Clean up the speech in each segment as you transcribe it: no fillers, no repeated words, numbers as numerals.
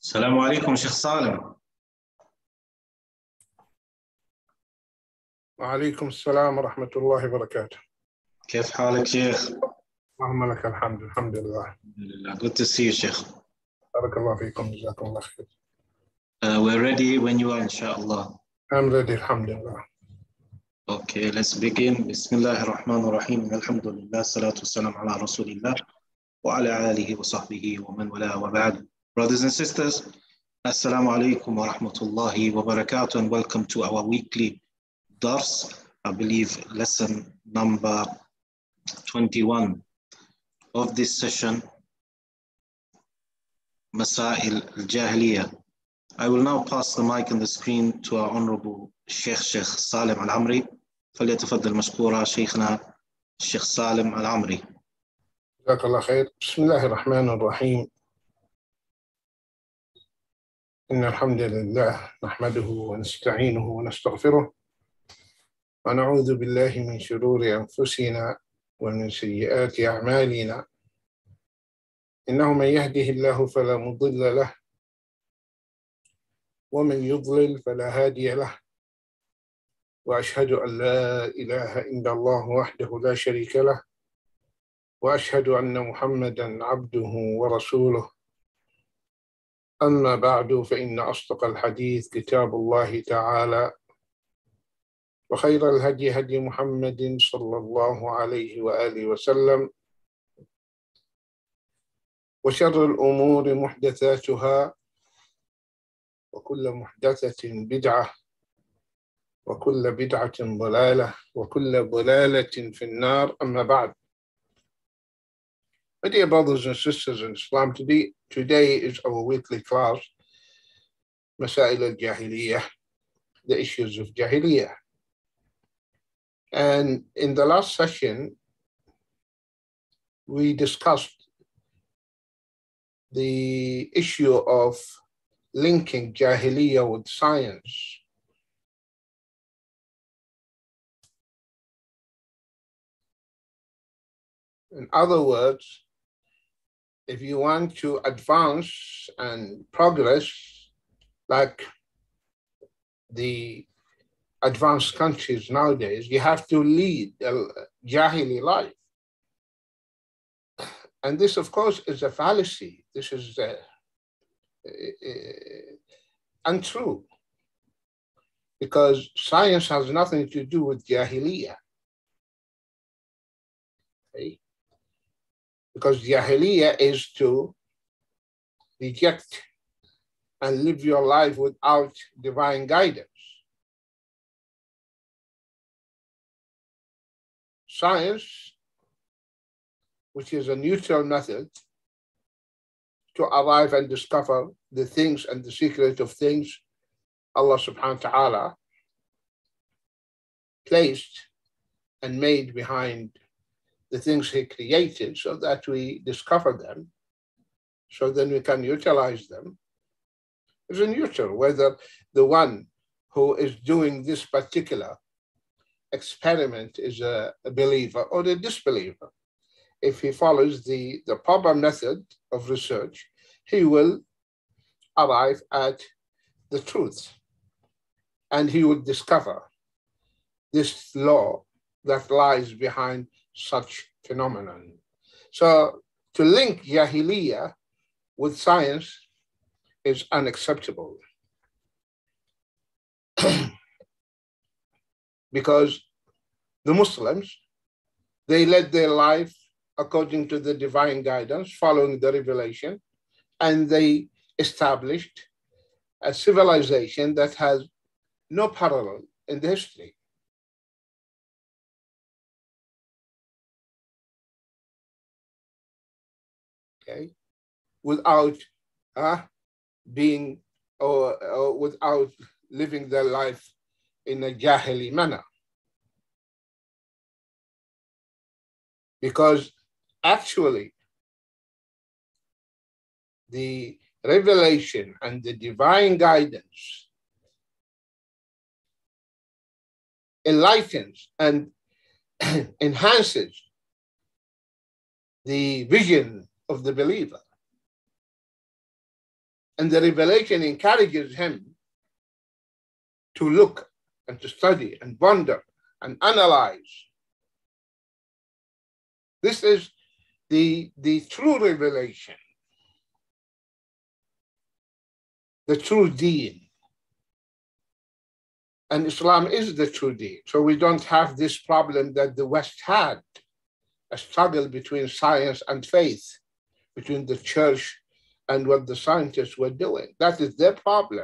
السلام عليكم شيخ سالم. وعليكم السلام ورحمة الله وبركاته. كيف حالك شيخ؟ اللهم لك الحمد. الحمد لله. الحمد لله. Good to see you شيخ. بارك الله فيكم. جزاكم الله خير. We're ready when you are inshallah. I'm ready. الحمد لله. Okay, let's begin. بسم الله الرحمن الرحيم. الحمد لله الصلاة والسلام على رسول الله وعلى آله وصحبه ومن والاه وبعد. Brothers and sisters, Assalamu alaikum wa rahmatullahi wa barakatuh, and welcome to our weekly dars, I believe lesson number 21 of this session, Masail al-Jahiliyyah. I will now pass the mic and the screen to our Honorable Sheikh Salim Al-Amri. فليتفضل مشكورا شيخنا الشيخ سالم العمري. جزاك الله خير. بسم الله الرحمن الرحيم. إن الحمد لله نحمده ونستعينه ونستغفره ونعوذ بالله من شرور أنفسنا ومن سيئات أعمالنا. إنه من يهده الله فلا مضل له ومن يضلل فلا هادي له، وأشهد أن لا إله إلا الله وحده لا شريك له، وأشهد أن محمدًا عبده ورسوله. أما بعد، فإن أصدق الحديث كتاب الله تعالى، وخير الهدي هدي محمد صلى الله عليه وآله وسلم، وشر الأمور محدثاتها، وكل محدثة بدعة، وكل بدعة ضلالة، وكل ضلالة في النار. أما بعد. My dear brothers and sisters in Islam, today is our weekly class, Masail al-Jahiliyyah, the issues of Jahiliyyah. And in the last session, we discussed the issue of linking Jahiliyyah with science. In other words, if you want to advance and progress like the advanced countries nowadays, you have to lead a Jahili life. And this, of course, is a fallacy. This is untrue, because science has nothing to do with Jahiliyyah. Okay? Because Jahiliyyah is to reject and live your life without divine guidance. Science, which is a neutral method to arrive and discover the things and the secret of things Allah subhanahu wa ta'ala placed and made behind the things He created, so that we discover them, so then we can utilize them, is a neutral, whether the one who is doing this particular experiment is a believer or a disbeliever. If he follows the proper method of research, he will arrive at the truth, and he will discover this law that lies behind such phenomenon. So to link Jahiliyyah with science is unacceptable. Because the Muslims, they led their life according to the divine guidance, following the revelation, and they established a civilization that has no parallel in the history. Okay, without being or without living their life in a Jahili manner. Because actually, the revelation and the divine guidance enlightens and enhances the vision of the believer. And the revelation encourages him to look and to study and wonder and analyze. This is the true revelation, the true deen. And Islam is the true deen. So we don't have this problem that the West had, a struggle between science and faith, between the church and what the scientists were doing. That is their problem.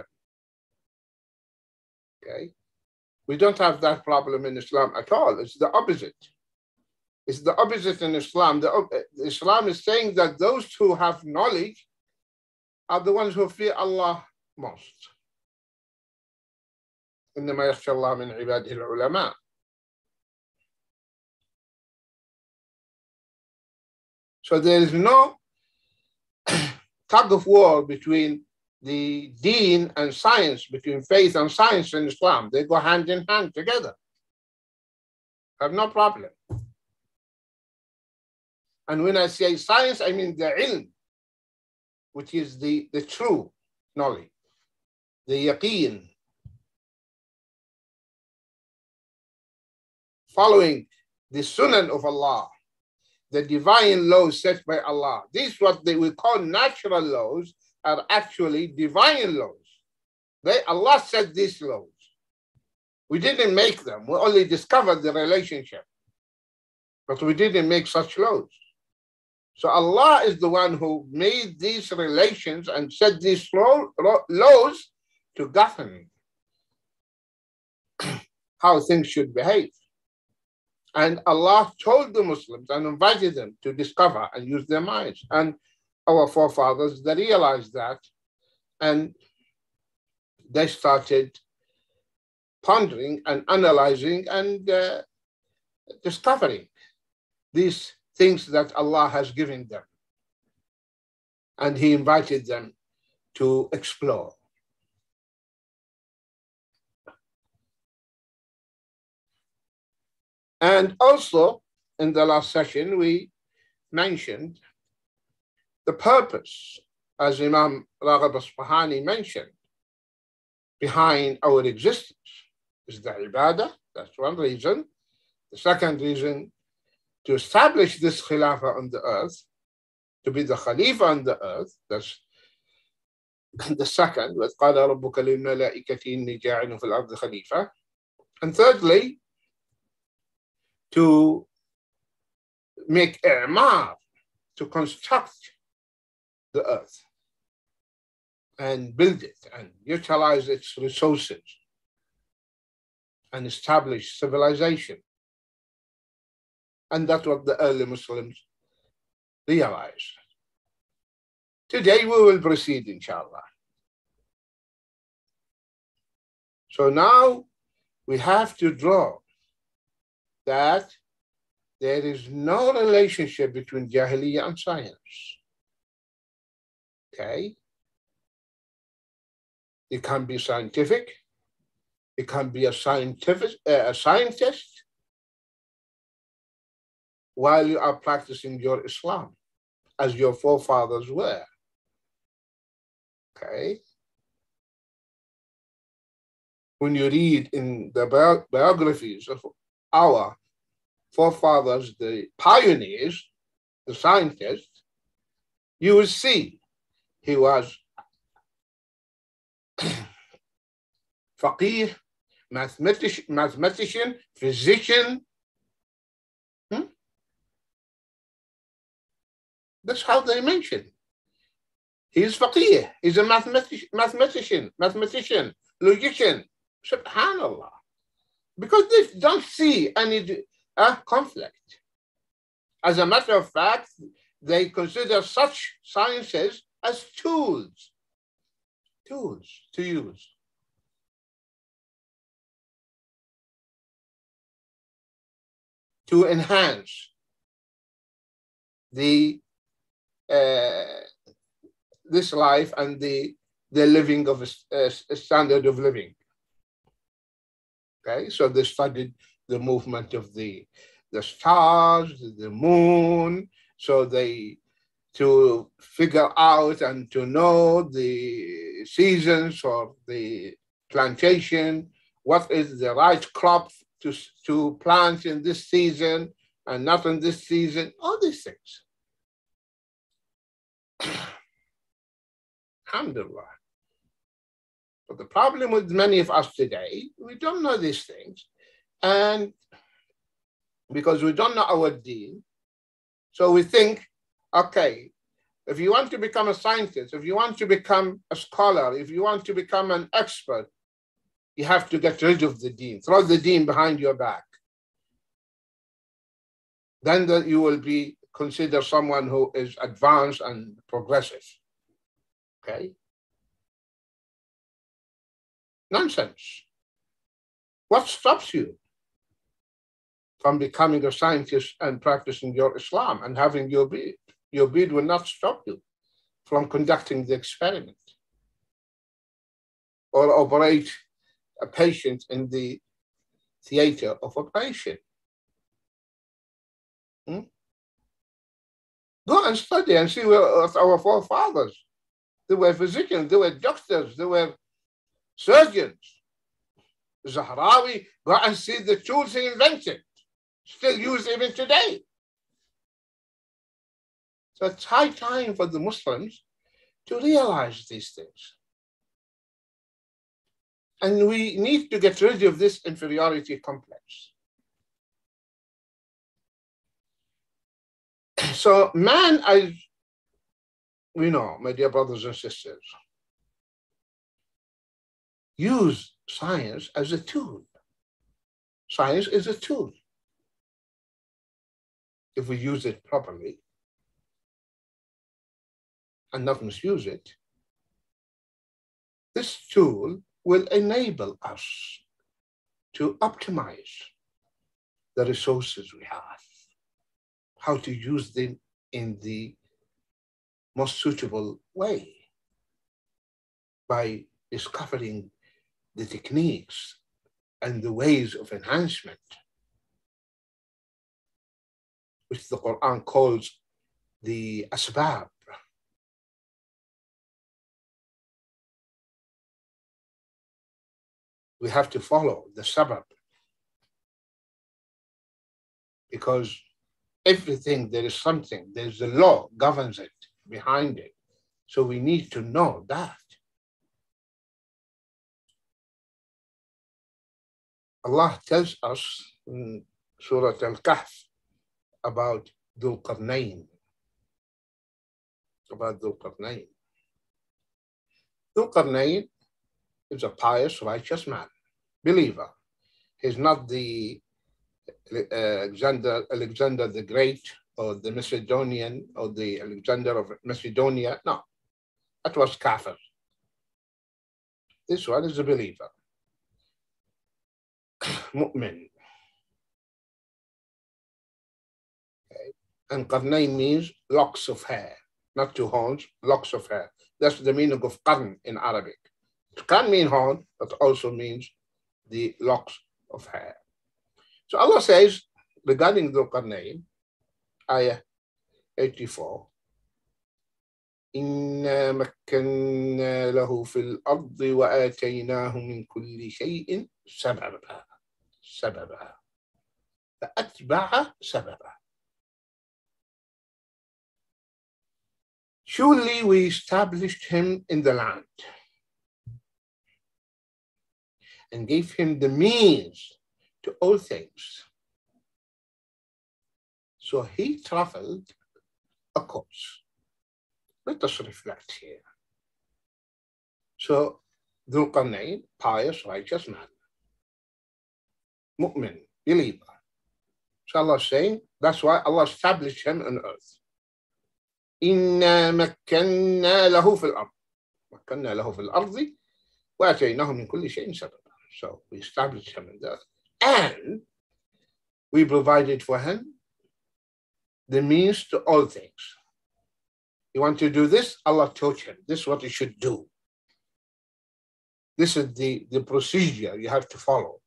Okay? We don't have that problem in Islam at all. It's the opposite. It's the opposite in Islam. Islam is saying that those who have knowledge are the ones who fear Allah most. إنما يخشى الله من عباده العلماء. So there is no tug of war between the deen and science, between faith and science in Islam. They go hand in hand together. Have no problem. And when I say science, I mean the ilm, which is the true knowledge, the yaqeen. Following the sunan of Allah, the divine laws set by Allah. These what we call natural laws are actually divine laws. Allah set these laws. We didn't make them. We only discovered the relationship. But we didn't make such laws. So Allah is the one who made these relations and set these laws to govern how things should behave. And Allah told the Muslims and invited them to discover and use their minds. And our forefathers, they realized that, and they started pondering and analyzing and discovering these things that Allah has given them. And He invited them to explore. And also, in the last session, we mentioned the purpose, as Imam Raghib Asfahani mentioned, behind our existence is the ibadah. That's one reason. The second reason, to establish this khilafah on the earth, to be the khalifa on the earth. That's the second. وَإِذْ قَالَ رَبُّكَ لِلْمَلَائِكَةِ إِنِّي جَاعِلٌ فِي الْأَرْضِ خَلِيفَةً. And thirdly, to make i'mar, to construct the earth and build it and utilize its resources and establish civilization. And that's what the early Muslims realized. Today we will proceed, inshallah. So now we have to draw that there is no relationship between Jahiliyyah and science. Okay? It can be scientific. It can be a scientist while you are practicing your Islam, as your forefathers were. Okay? When you read in the biographies of our forefathers, the pioneers, the scientists, you will see he was faqih, mathematician, physician. That's how they mention. He's faqih, he's a mathematician, logician. Subhanallah. Because they don't see any conflict. As a matter of fact, they consider such sciences as tools to use. To enhance this life and the living of a standard of living. Okay, so they studied the movement of the stars, the moon. So they to figure out and to know the seasons for the plantation, what is the right crop to plant in this season and not in this season, all these things. Alhamdulillah. But the problem with many of us today, we don't know these things. And because we don't know our deen, so we think, okay, if you want to become a scientist, if you want to become a scholar, if you want to become an expert, you have to get rid of the deen, throw the deen behind your back. Then you will be considered someone who is advanced and progressive. Okay? Nonsense. What stops you from becoming a scientist and practicing your Islam and having your beard? Your beard will not stop you from conducting the experiment or operate a patient in the theater of operation. Go and study and see what our forefathers. They were physicians, they were doctors, they were surgeons. Zahrawi, go and see the tools he invented, still used even today. So it's high time for the Muslims to realize these things. And we need to get rid of this inferiority complex. So man, as we know, my dear brothers and sisters, use science as a tool. Science is a tool. If we use it properly and not misuse it, this tool will enable us to optimize the resources we have, how to use them in the most suitable way by discovering the techniques and the ways of enhancement, which the Quran calls the asbab. We have to follow the sabab, because everything, there is something, there's a law governs it, behind it. So we need to know that. Allah tells us in Surah Al-Kahf about Dhul Qarnayn. Dhul Qarnayn is a pious, righteous man, believer. He's not the Alexander the Great or the Macedonian or the Alexander of Macedonia. No, that was kafir. This one is a believer. Mu'min. Okay. And Qarnayn means locks of hair, not two horns, locks of hair. That's the meaning of qarn in Arabic. It can mean horn, but also means the locks of hair. So Allah says regarding Dhul Qarnayn, ayah 84, إِنَّا مَكَّنَّا لَهُ فِي الْأَرْضِ وَآتَيْنَاهُ مِنْ كُلِّ شَيْءٍ سَبَبًا فَأَتْبَعَ سَبَبًا. Surely we established him in the land and gave him the means to all things. So he traveled a course. Let us reflect here. So Dhul Qarnayn, pious, righteous man, mu'min, believer. So Allah is saying, that's why Allah established him on earth. إِنَّا مَكَّنَّا لَهُ فِي الْأَرْضِ مَكَّنَّا لَهُ فِي الْأَرْضِ وَآتَيْنَاهُ مِنْ كُلِّ شَيْءٍ سَبَبًا. So we established him in the earth. And we provided for him the means to all things. You want to do this? Allah taught him. This is what you should do. This is the procedure you have to follow.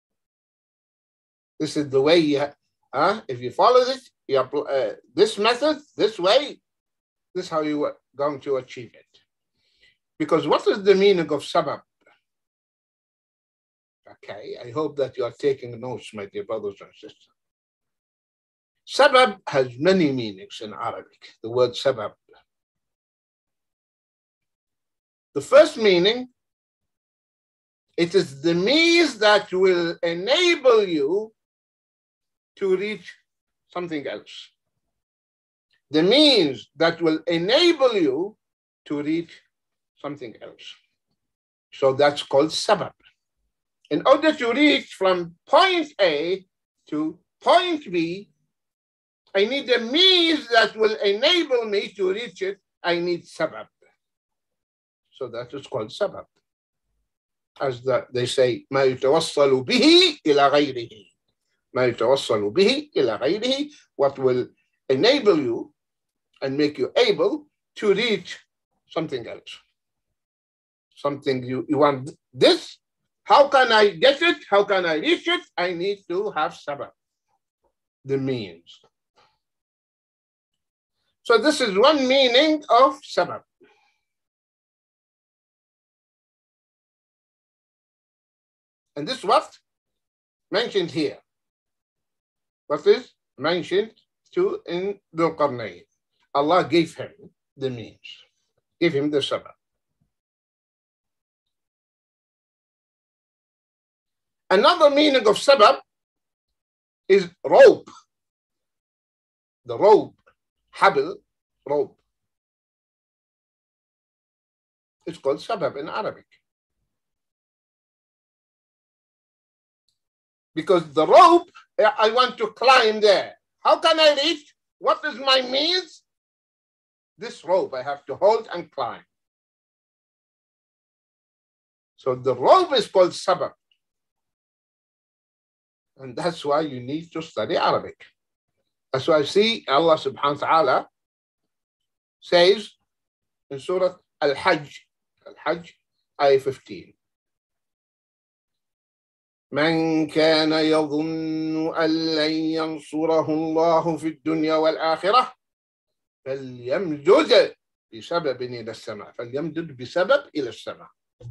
This is the way you if you follow this, this method, this way, This is how you are going to achieve it. Because what is the meaning of sabab? Okay, I hope that you are taking notes, my dear brothers and sisters. Sabab has many meanings in Arabic, the word sabab. The first meaning, it is the means that will enable you to reach something else. The means that will enable you to reach something else. So that's called sabab. In order to reach from point A to point B, I need a means that will enable me to reach it. I need sabab. So that is called sabab. As they say, ما يتوصل به إلى غيره. ما يتوصل به إلى غيره. What will enable you and make you able to reach something else. Something you want this. How can I get it? How can I reach it? I need to have sabab, the means. So this is one meaning of sabab. And this is what mentioned here. What is mentioned to in Dhul Qarnayn. Allah gave him the means, gave him the sabab. Another meaning of sabab is rope. The rope, habl, rope. It's called sabab in Arabic. Because the rope, I want to climb there. How can I reach? What is my means? This rope I have to hold and climb. So the rope is called sabab. And that's why you need to study Arabic. That's why I see Allah subhanahu wa ta'ala says in Surah Al-Hajj, ayah 15. من كان يظن أن لن ينصره الله في الدنيا والآخرة فليمدد بسبب إلى السماء. فليمدد بسبب إلى السماء.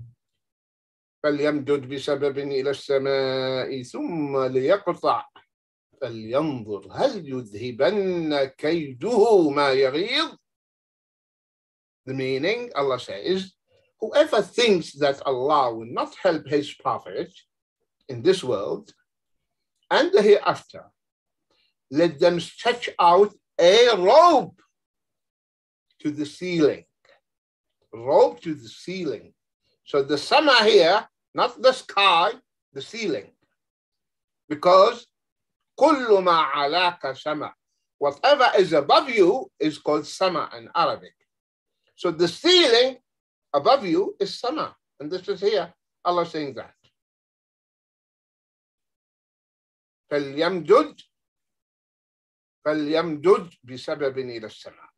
فليمدد بسبب إلى السماء ثم ليقطع فلينظر هل يذهبن كيده ما يغيظ. The meaning, Allah says, whoever thinks that Allah will not help his prophet in this world and the hereafter, let them stretch out a rope to the ceiling. Rope to the ceiling. So the sama here, not the sky, the ceiling. Because كل ما علاك sama. Whatever is above you is called sama in Arabic. So the ceiling above you is sama. And this is here, Allah saying that. فليمدد بسبب إلى السماء.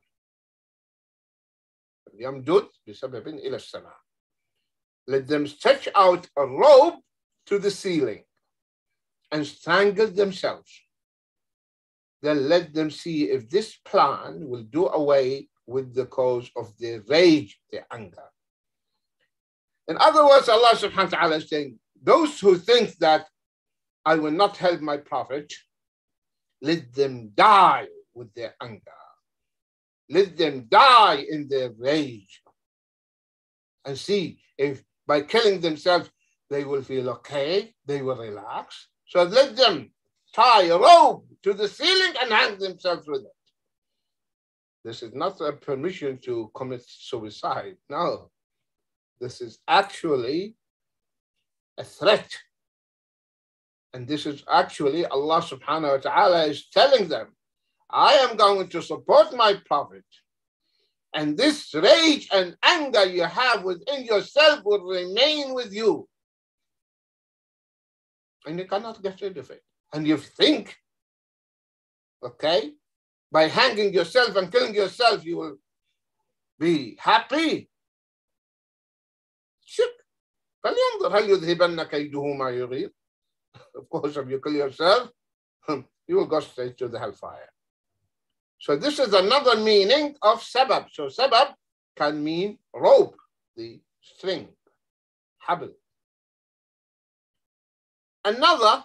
فليمدد بسبب إلى السماء. Let them stretch out a rope to the ceiling and strangle themselves. Then let them see if this plan will do away with the cause of their rage, their anger. In other words, Allah subhanahu wa ta'ala is saying, those who think that I will not help my prophet, let them die with their anger. Let them die in their rage. And see if by killing themselves, they will feel okay, they will relax. So let them tie a rope to the ceiling and hang themselves with it. This is not a permission to commit suicide. No, this is actually a threat. And this is actually Allah subhanahu wa ta'ala is telling them, I am going to support my prophet. And this rage and anger you have within yourself will remain with you. And you cannot get rid of it. And you think, okay, by hanging yourself and killing yourself, you will be happy. Shuk. فلينظر هل يذهبن كيده ما يغيظ. Of course, if you kill yourself, you will go straight to the hellfire. So this is another meaning of sabab. So sabab can mean rope, the string, habl. Another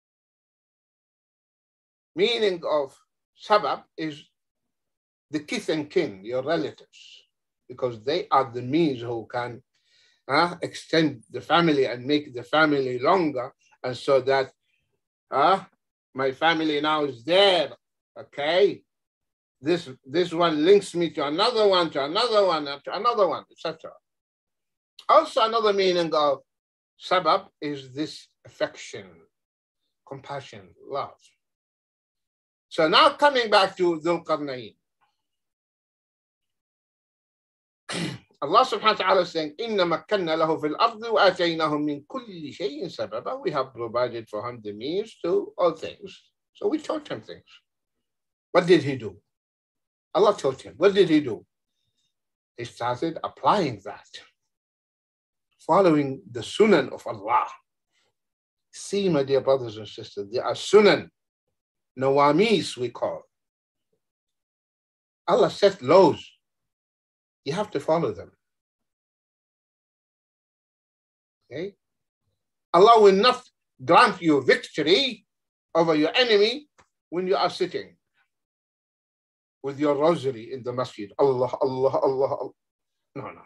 meaning of sabab is the kith and kin, your relatives, because they are the means who can extend the family and make the family longer, and so that my family now is there, okay? This one links me to another one, to another one, and to another one, etc. Also, another meaning of sabab is this affection, compassion, love. So now coming back to Dhul Qarnayn, Allah subhanahu wa ta'ala is saying, إِنَّ مَكَّنَّا لَهُ فِي الْأَرْضِ وَآتَيْنَاهُ مِنْ كُلِّ شَيْءٍ سَبَبًا. We have provided for him the means to all things. So we taught him things. What did he do? Allah taught him. What did he do? He started applying that, following the sunan of Allah. See, my dear brothers and sisters, there are sunan, nawamis we call. Allah set laws. You have to follow them. Okay? Allah will not grant you victory over your enemy when you are sitting with your rosary in the masjid. Allah, Allah, Allah, Allah. No.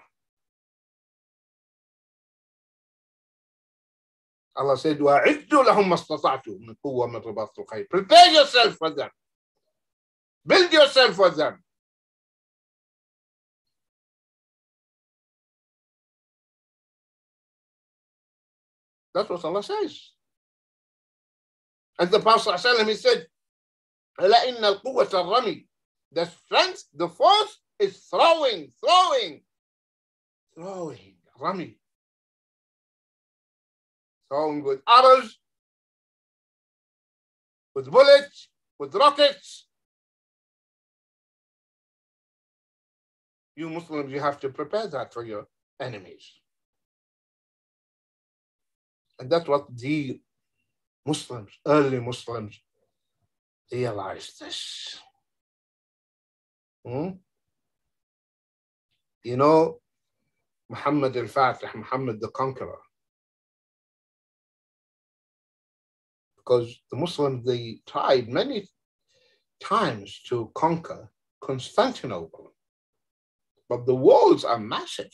Allah said, وَأَعِدُّوا لَهُمْ مَا اسْتَطَعْتُم مِّن قُوَّةٍ مِّن رِّبَاطِ الْخَيْلِ. Prepare yourself for them. Build yourself for them. That's what Allah says. And the Prophet ﷺ, he said, أَلَا إِنَّ الْقُوَّةَ الرَّمِي. The strength, the force is throwing, rami. Throwing with arrows, with bullets, with rockets. You Muslims, you have to prepare that for your enemies. And that's what the Muslims, early Muslims, realized this. You know, Muhammad al-Fatih, Muhammad the Conqueror, because the Muslims, they tried many times to conquer Constantinople, but the walls are massive.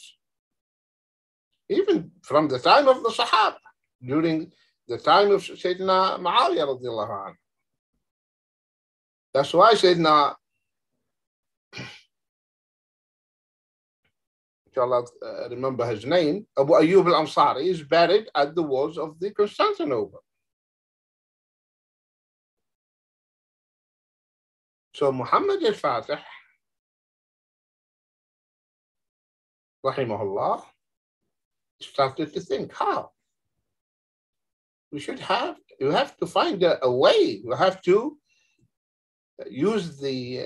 Even from the time of the Sahaba, during the time of Sayyidina Muawiyah radiallahu anhu. That's why Sayyidina, inshallah, remember his name, Abu Ayyub al-Ansari is buried at the walls of the Constantinople. So Muhammad al-Fatih, rahimahullah, started to think, how? You have to find a way. You have to use the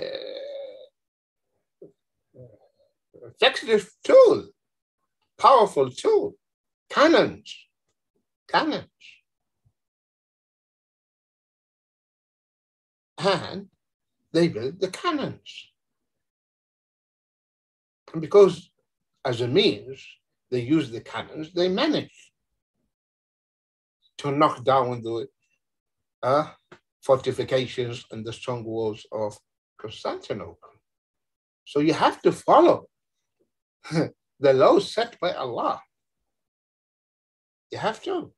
effective tool, powerful tool, cannons. And they built the cannons. And because as a means, they use the cannons, they managed to knock down the fortifications and the strong walls of Constantinople. So you have to follow the laws set by Allah. You have to.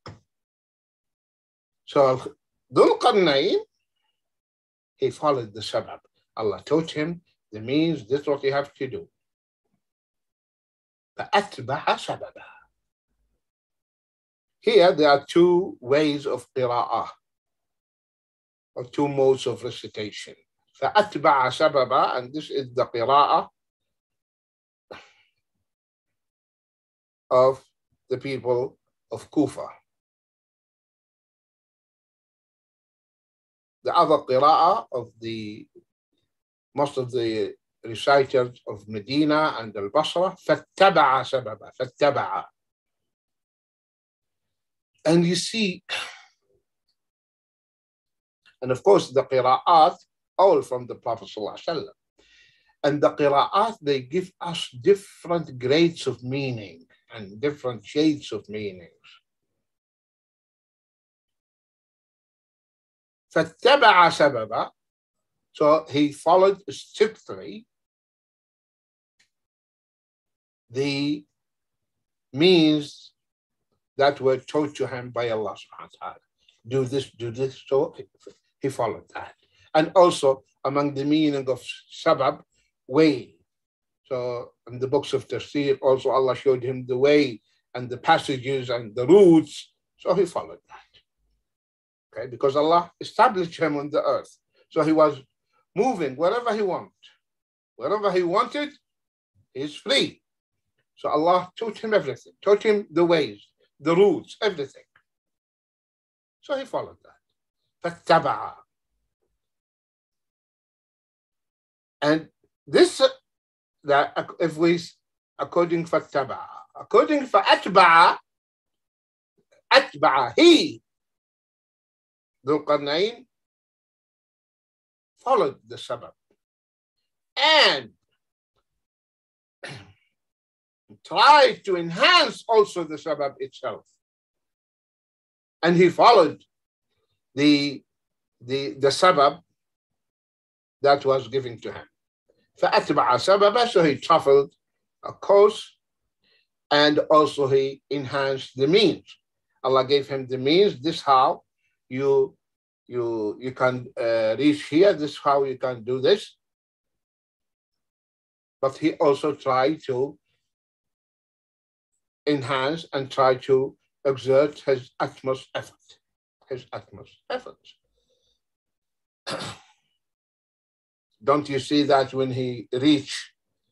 So Dhul Qarnayn, he followed the sabab. Allah taught him the means, this is what you have to do. فَأَتْبَعَ سَبَبًا. Here there are two ways of qira'ah, or two modes of recitation. فَأَتْبَعَ سَبَبًا, and this is the qira'ah of the people of Kufa. The other qira'ah of most of the reciters of Medina and Al-Basra, فَاتَّبَعَ سَبَبًا, فَاتَّبَعَ. And you see, and of course the qira'at all from the Prophet ﷺ. And the qira'at, they give us different grades of meaning and different shades of meanings. فَاتَّبَعَ سَبَبًا, so he followed strictly the means that were taught to him by Allah subhanahu wa ta'ala. Do this, so he followed that. And also among the meaning of sabab, way. So in the books of tafsir, also Allah showed him the way and the passages and the routes, so he followed that. Okay, because Allah established him on the earth. So he was moving wherever he wanted. Wherever he wanted, he's free. So Allah taught him everything, taught him the ways, the routes, everything. So he followed that. فَاتَّبَعَ. And this, that if we, according فَاتَّبَعَ, according فَأَتْبَعَ, أتبع, he, Dhul Qarnayn, followed the sabab and tried to enhance also the sabab itself. And he followed the sabab that was given to him. فَأَتْبَعَ سَبَبًا, so he traveled a course and also he enhanced the means. Allah gave him the means, this how you can reach here, this how you can do this. But he also tried to enhance and try to exert his utmost effort. Don't you see that when he reached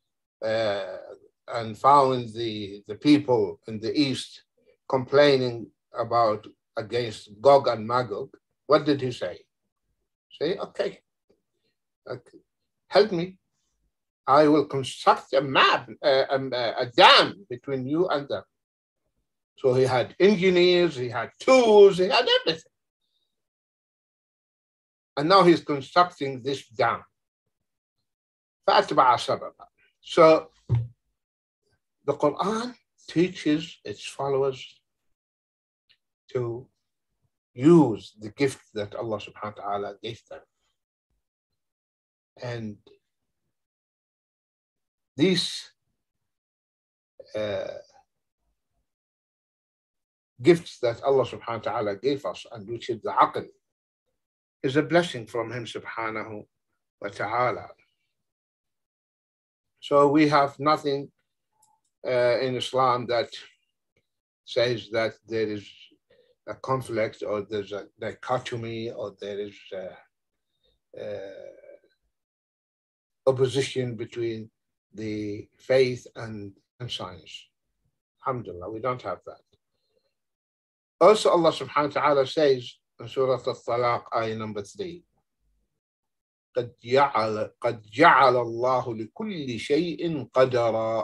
and found the people in the east complaining against Gog and Magog, what did he say? Say, okay, help me. I will construct a dam between you and them. So he had engineers, he had tools, he had everything. And now he's constructing this dam. فَأَتْبَعَ سَبَبًا. So the Quran teaches its followers to use the gift that Allah subhanahu wa ta'ala gave them. And these gifts that Allah subhanahu wa ta'ala gave us, and which is the aql, is a blessing from him subhanahu wa ta'ala. So we have nothing in Islam that says that there is a conflict or there's a dichotomy or there is opposition between the faith and science. Alhamdulillah, we don't have that. Also, Allah subhanahu wa ta'ala says in Surah Al-Talaq, ayah number 3, قد جعل الله لكل شيء قدرا.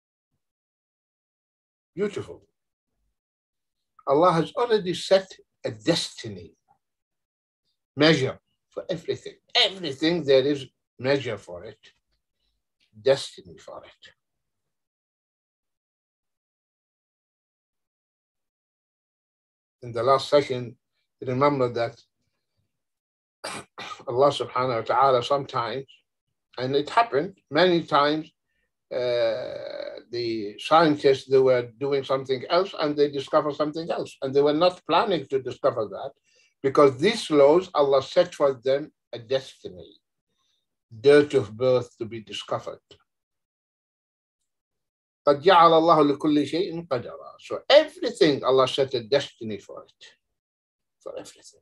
Beautiful. Allah has already set a destiny, measure for everything. Everything there is measure for it, destiny for it. In the last session, remember that Allah subhanahu wa ta'ala sometimes, and it happened many times, the scientists, they were doing something else and they discovered something else. And they were not planning to discover that because these laws, Allah set for them a destiny, date of birth to be discovered. قد جعل الله لكل شيء قدرا. So everything, Allah set a destiny for it, for everything.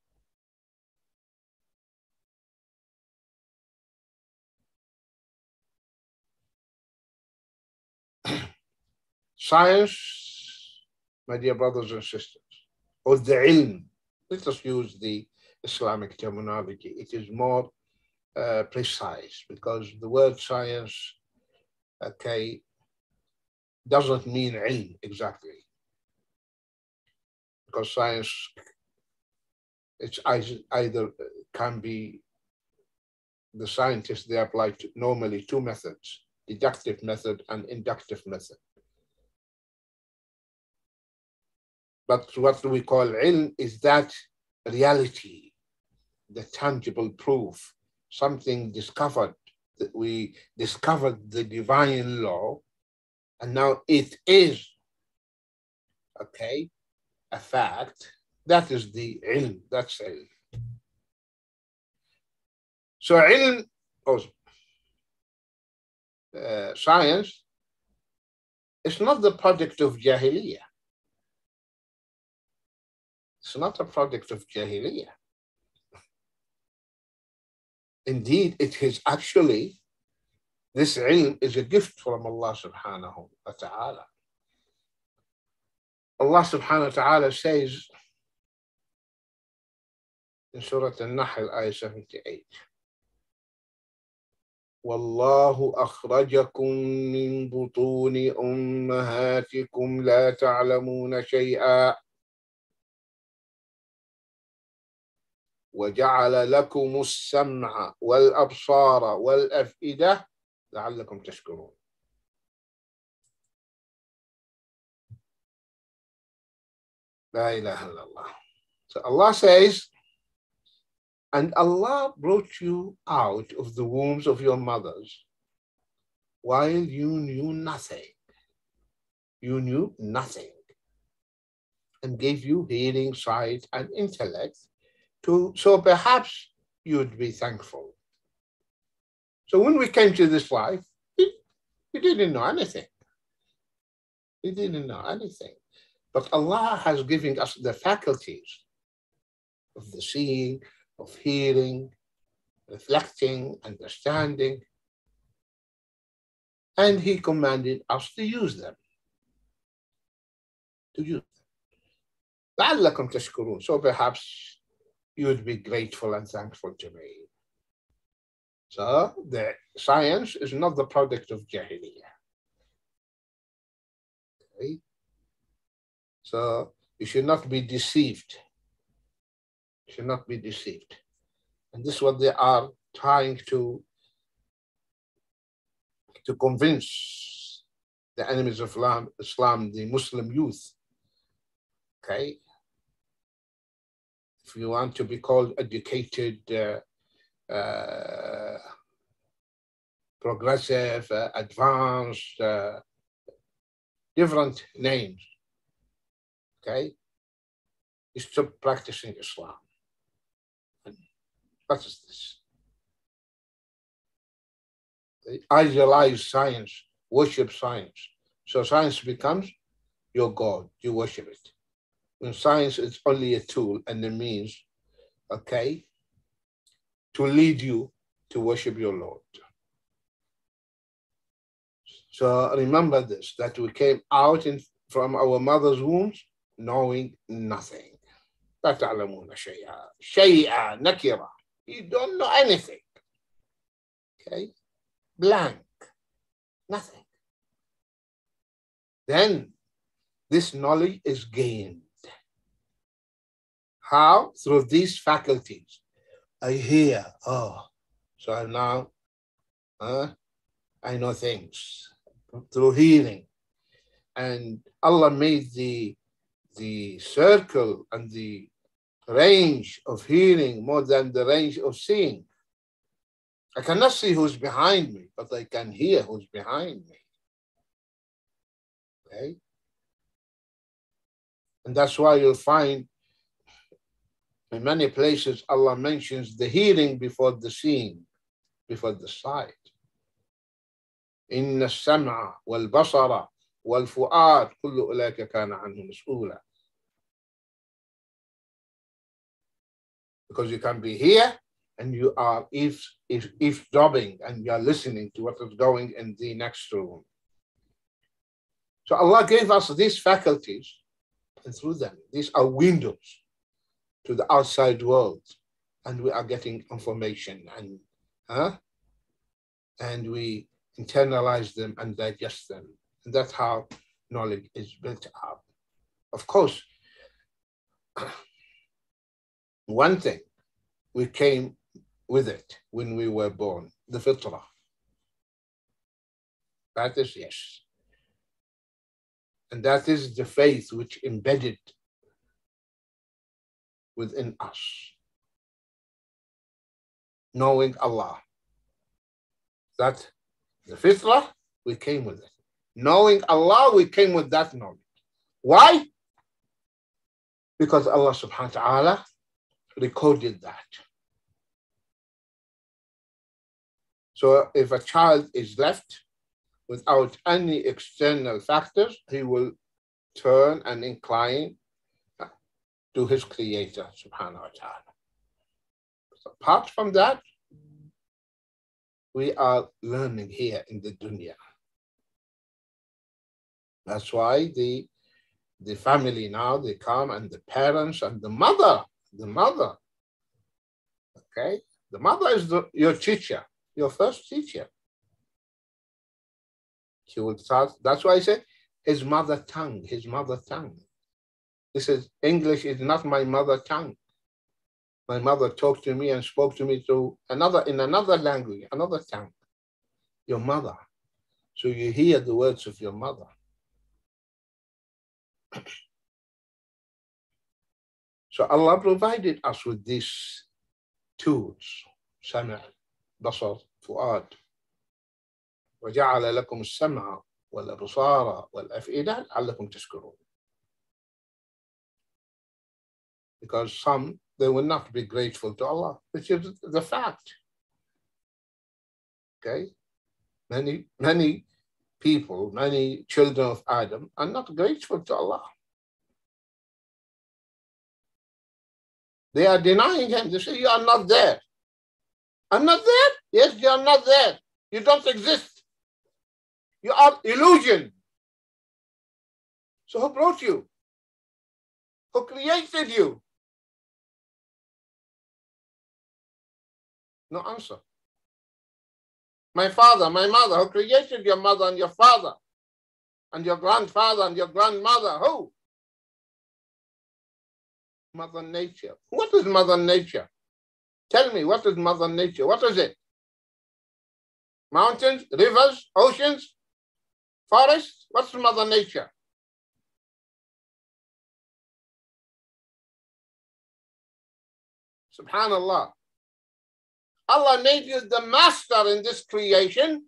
Science, my dear brothers and sisters, or the ilm, let us use the Islamic terminology. It is more precise because the word science, okay, doesn't mean ilm exactly. Because science, it's either can be the scientists, they apply normally two methods, deductive method and inductive method. But what we call ilm is that reality, the tangible proof, something discovered, that we discovered the divine law, and now it is, okay, a fact. That is the ilm, that's ilm. So ilm, or science, is not the product of Jahiliyyah. It's not a product of Jahiliyyah. Indeed, it is actually, this ilm is a gift from Allah subhanahu wa ta'ala. Allah subhanahu wa ta'ala says in Surah Al-Nahl, ayah 78, وَاللَّهُ أَخْرَجَكُم مِّن بُطُونِ أُمَّهَاتِكُمْ لَا تَعْلَمُونَ شَيْئًا وَجَعَلَ لَكُمُ السَّمْعَ وَالْأَبْصَارَ وَالْأَفْئِدَةَ لَعَلَّكُمْ تَشْكُرُونَ. La ilaha illallah. So Allah says, and Allah brought you out of the wombs of your mothers while you knew nothing. You knew nothing. And gave you hearing, sight, and intellect, so perhaps you would be thankful. So when we came to this life, we didn't know anything. We didn't know anything. But Allah has given us the faculties of the seeing, of hearing, reflecting, understanding. And He commanded us to use them. To use them. لَعَلَّكُمْ تَشْكُرُونَ. So perhaps you would be grateful and thankful to me. So the science is not the product of Jahiliyyah. Okay? So you should not be deceived. You should not be deceived. And this is what they are trying to convince the enemies of Islam, the Muslim youth. Okay? If you want to be called educated, progressive, advanced, different names, okay? You stop practicing Islam. And what is this? They idealize science, worship science. So science becomes your God, you worship it. When science is only a tool and a means, okay, to lead you to worship your Lord. So remember this, that we came out from our mother's wombs knowing nothing. لا تعلمون شيئا. شيئا نكرة. You don't know anything. Okay? Blank. Nothing. Then this knowledge is gained. How? Through these faculties. I hear, so now I know things. Through hearing. And Allah made the circle and the range of hearing more than the range of seeing. I cannot see who's behind me, but I can hear who's behind me. Okay? And that's why you'll find in many places Allah mentions the hearing before the seeing, before the sight. إن السمع والبصر والفؤاد كل أولئك كان عنه مسؤولا. Because you can be here and you are eavesdropping and you are listening to what is going in the next room. So Allah gave us these faculties, and through them, these are windows to the outside world, and we are getting information and we internalize them and digest them. And that's how knowledge is built up. Of course, one thing, we came with it when we were born, the fitrah. That is yes. And that is the faith which embedded within us. Knowing Allah. That the fitrah, we came with it. Knowing Allah, we came with that knowledge. Why? Because Allah subhanahu wa ta'ala recorded that. So if a child is left without any external factors, he will turn and incline to his creator, subhanahu wa ta'ala. Apart from that, we are learning here in the dunya. That's why the family now, they come, and the parents and the mother, okay? The mother is your teacher, your first teacher. She will start, that's why I say his mother tongue. This is, English is not my mother tongue. My mother talked to me and spoke to me in another language, another tongue. Your mother. So you hear the words of your mother. So Allah provided us with these tools. Sama', basar, fu'ad. وَجَعَلَ لَكُمُ السَّمْعَ وَالْأَبْصَارَ وَالْأَفْئِدَةَ لَعَلَّكُمْ تَشْكُرُونَ. Because some, they will not be grateful to Allah, which is the fact. Okay? Many people, many children of Adam are not grateful to Allah. They are denying him. They say, you are not there. I'm not there? Yes, you are not there. You don't exist. You are illusion. So who brought you? Who created you? No answer. My father, my mother, who created your mother and your father and your grandfather and your grandmother? Who? Mother Nature. What is Mother Nature? Tell me, what is Mother Nature? What is it? Mountains, rivers, oceans, forests? What's Mother Nature? Subhanallah. Allah made you the master in this creation,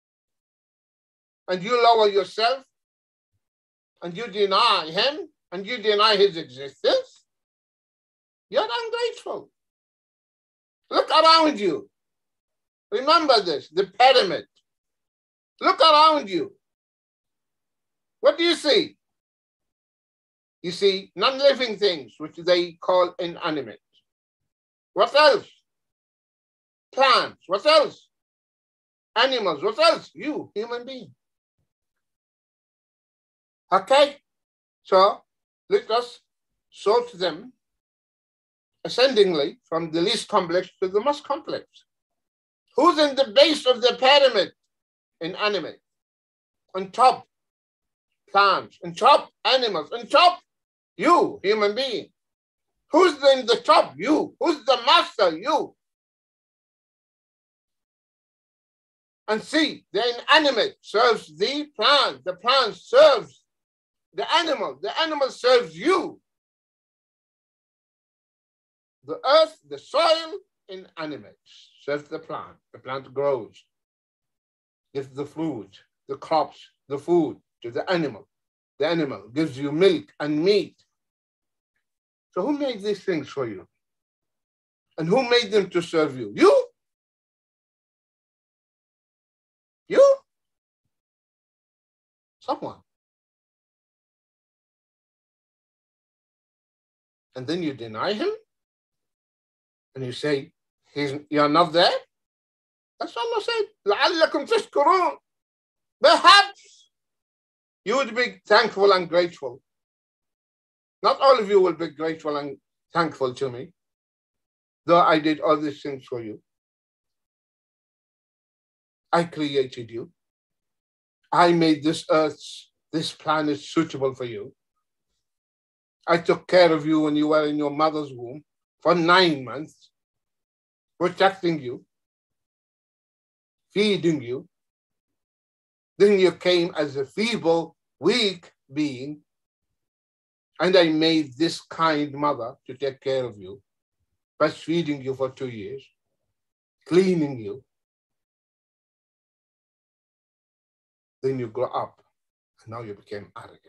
and you lower yourself, and you deny him, and you deny his existence. You're ungrateful. Look around you. Remember this, the pyramid. Look around you. What do you see? You see non-living things, which they call inanimate. What else? Plants. What else? Animals. What else? You, human being. Okay? So let us sort them ascendingly from the least complex to the most complex. Who's in the base of the pyramid? Inanimate. On top, plants. On top, animals. On top, you, human being. Who's in the top? You. Who's the master? You. And see, the inanimate serves the plant. The plant serves the animal. The animal serves you. The earth, the soil, inanimate serves the plant. The plant grows, gives the food, the crops, the food to the animal. The animal gives you milk and meat. So who made these things for you? And who made them to serve you? You? You? Someone. And then you deny him? And you say, you're not there? That's what Allah said. لَعَلَّكُمْ تَشْكُرُونَ. Perhaps you would be thankful and grateful. Not all of you will be grateful and thankful to me, though I did all these things for you. I created you. I made this earth, this planet suitable for you. I took care of you when you were in your mother's womb for 9 months. protecting you, feeding you. Then you came as a feeble, weak being, and I made this kind mother to take care of you, breastfeeding you for 2 years, cleaning you. Then you grow up, and now you became arrogant.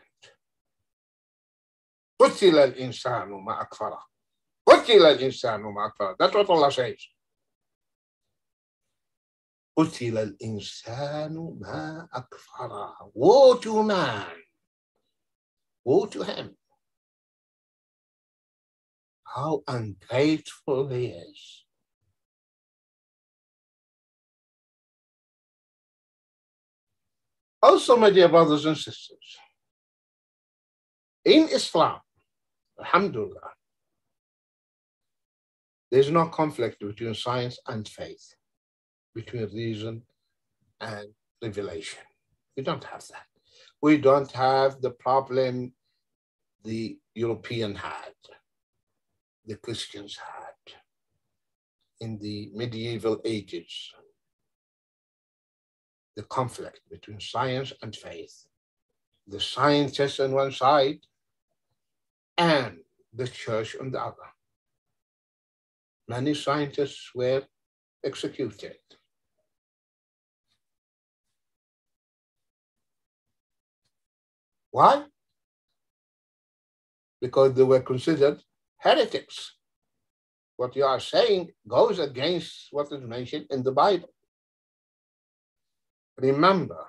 قتل الإنسان ما أكفره. قتل الإنسان ما أكفره. That's what Allah says. قتل الإنسان ما أكفره. Woe to man. Woe to him. How ungrateful he is. Also, my dear brothers and sisters, in Islam, alhamdulillah, there's no conflict between science and faith, between reason and revelation. We don't have that. We don't have the problem the European had, the Christians had in the medieval ages, the conflict between science and faith. The scientists on one side and the church on the other. Many scientists were executed. Why? Because they were considered heretics. What you are saying goes against what is mentioned in the Bible. Remember,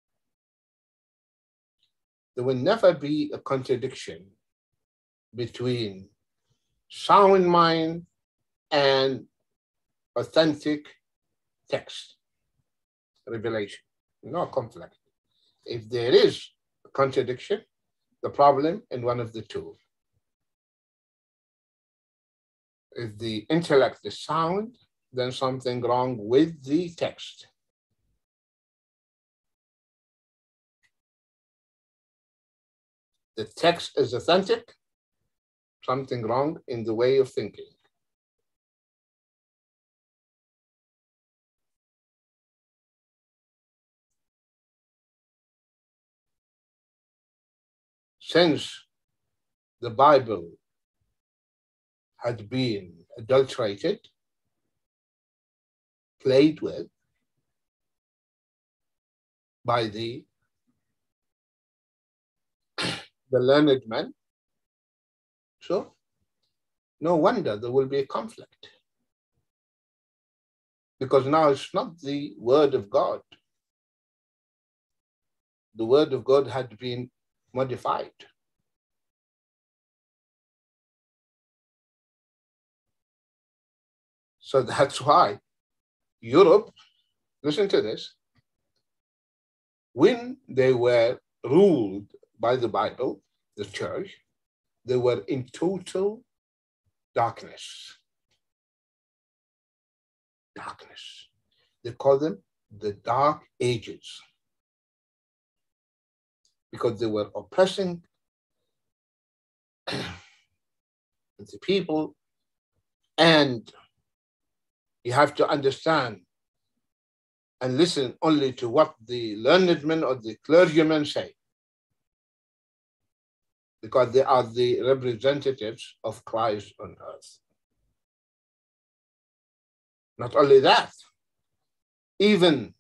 there will never be a contradiction between sound mind and authentic text, revelation. No conflict. If there is a contradiction, the problem in one of the two. If the intellect is sound, then something wrong with the text. The text is authentic, something wrong in the way of thinking. Since the Bible had been adulterated, played with by the learned men, so no wonder there will be a conflict. Because now it's not the word of God. The word of God had been modified. So that's why Europe, listen to this, when they were ruled by the Bible, the church, they were in total darkness. Darkness. They call them the Dark Ages because they were oppressing the people, and you have to understand and listen only to what the learned men or the clergymen say, because they are the representatives of Christ on earth. Not only that, even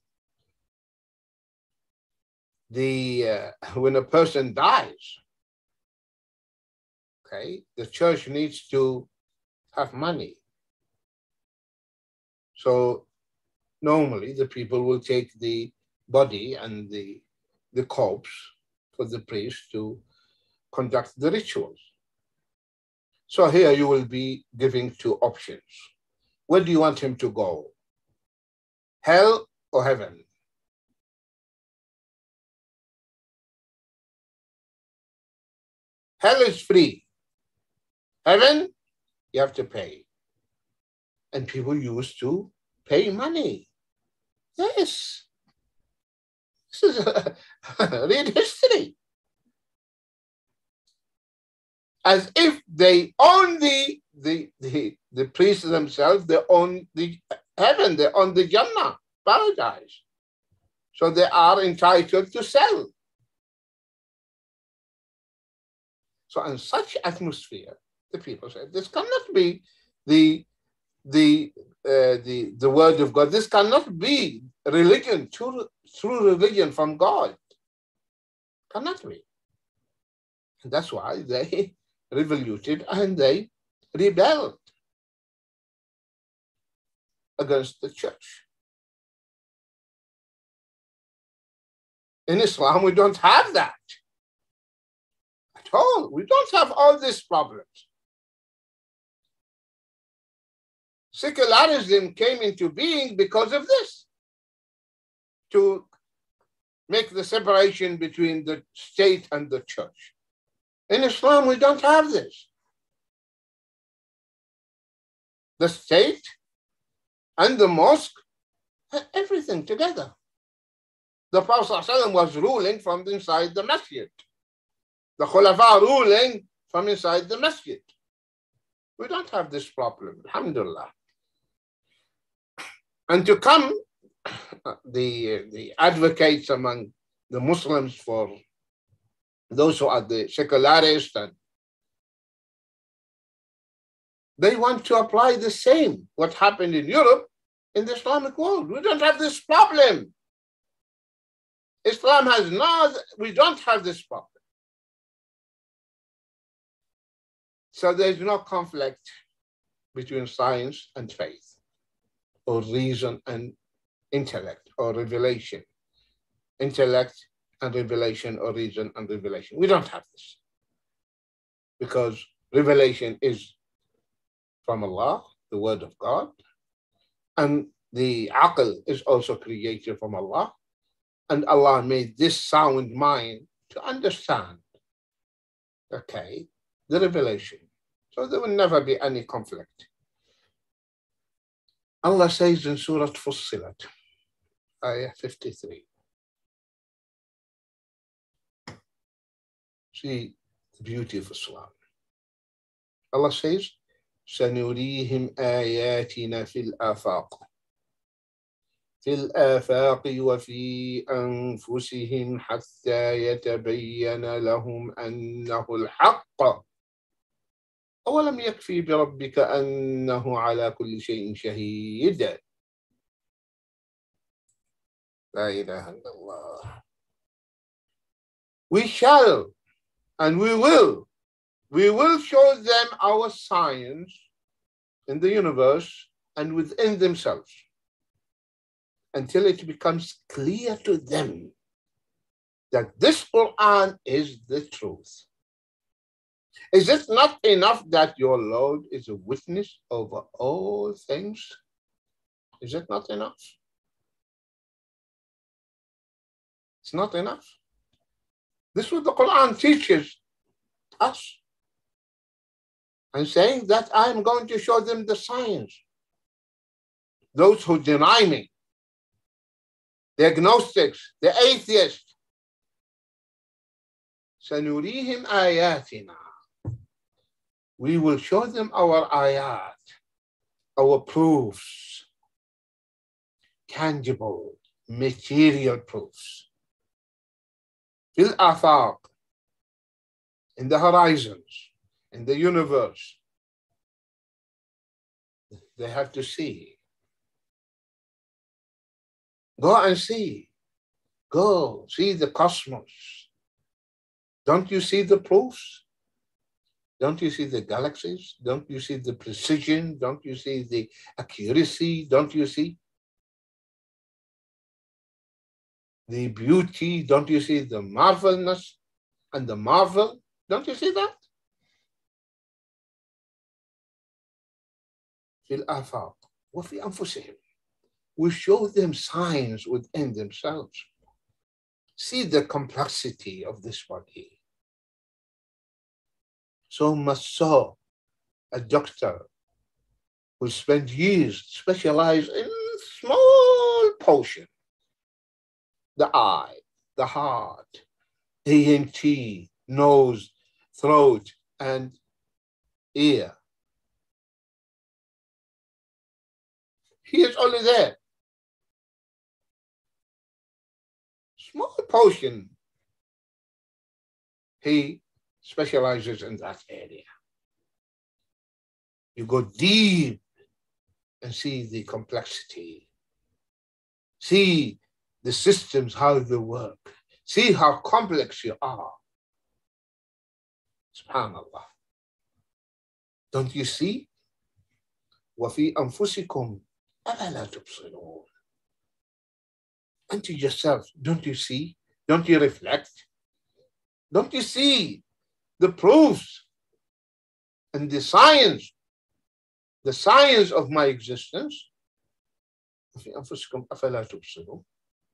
when a person dies, okay, the church needs to have money. So normally the people will take the body and the corpse for the priest to conduct the rituals. So here you will be giving two options. Where do you want him to go? Hell or heaven? Hell is free. Heaven, you have to pay. And people used to pay money. Yes. This is read history. As if they own the priests themselves, they own the heaven, they own the Jannah, paradise. So they are entitled to sell. So in such atmosphere, the people said, this cannot be the word of God. This cannot be religion, true religion from God. Cannot be. And that's why they revoluted and they rebelled against the church. In Islam, we don't have that at all. We don't have all these problems. Secularism came into being because of this, to make the separation between the state and the church. In Islam, we don't have this. The state and the mosque had everything together. The Prophet ﷺ was ruling from inside the masjid. The Khulafa ruling from inside the masjid. We don't have this problem, alhamdulillah. And to come, the advocates among the Muslims for those who are the secularists, and they want to apply the same, what happened in Europe, in the Islamic world. We don't have this problem. Islam has not, we don't have this problem. So there's no conflict between science and faith, or reason and intellect, or revelation. Intellect and revelation, or reason and revelation. We don't have this. Because revelation is from Allah, the word of God, and the aql is also created from Allah. And Allah made this sound mind to understand, okay, the revelation. So there will never be any conflict. Allah says in Surah Fussilat, ayah 53. See the beauty of Islam. Allah says, سَنُرِيهِمْ آيَاتِنَا فِي الْآفَاقِ في الآفاق وفي أنفسهم حتى يتبين لهم أنه الحق أولم يكفي بربك أنه على كل شيء شهيد لا إله إلا الله. We shall and we will show them our signs in the universe and within themselves, until it becomes clear to them that this Quran is the truth. Is it not enough that your Lord is a witness over all things? Is it not enough? It's not enough. This is what the Quran teaches us. And saying that I'm going to show them the signs. Those who deny me, the agnostics, the atheists. سَنُرِيهِمْ آيَاتِنَا. We will show them our ayat, our proofs, tangible, material proofs. Fil afaq, in the horizons, in the universe. They have to see. Go and see. Go see the cosmos. Don't you see the proofs? Don't you see the galaxies? Don't you see the precision? Don't you see the accuracy? Don't you see the beauty? Don't you see the marvelness and the marvel? Don't you see that? في الآفاق وفي أنفسهم. We show them signs within themselves. See the complexity of this body. So much so, a doctor will spend years specialize in small portion. The eye, the heart, ENT, nose, throat, and ear. He is only there. Small portion. He specializes in that area. You go deep and see the complexity. See the systems, how they work. See how complex you are. Subhanallah. Don't you see? وَفِي أَنفُسِكُمْ أَفَلَا تُبْصِرُونَ. And to yourself, don't you see? Don't you reflect? Don't you see the proofs and the science of my existence? وَفِي أَنفُسِكُمْ أَفَلَا تُبْصِرُونَ.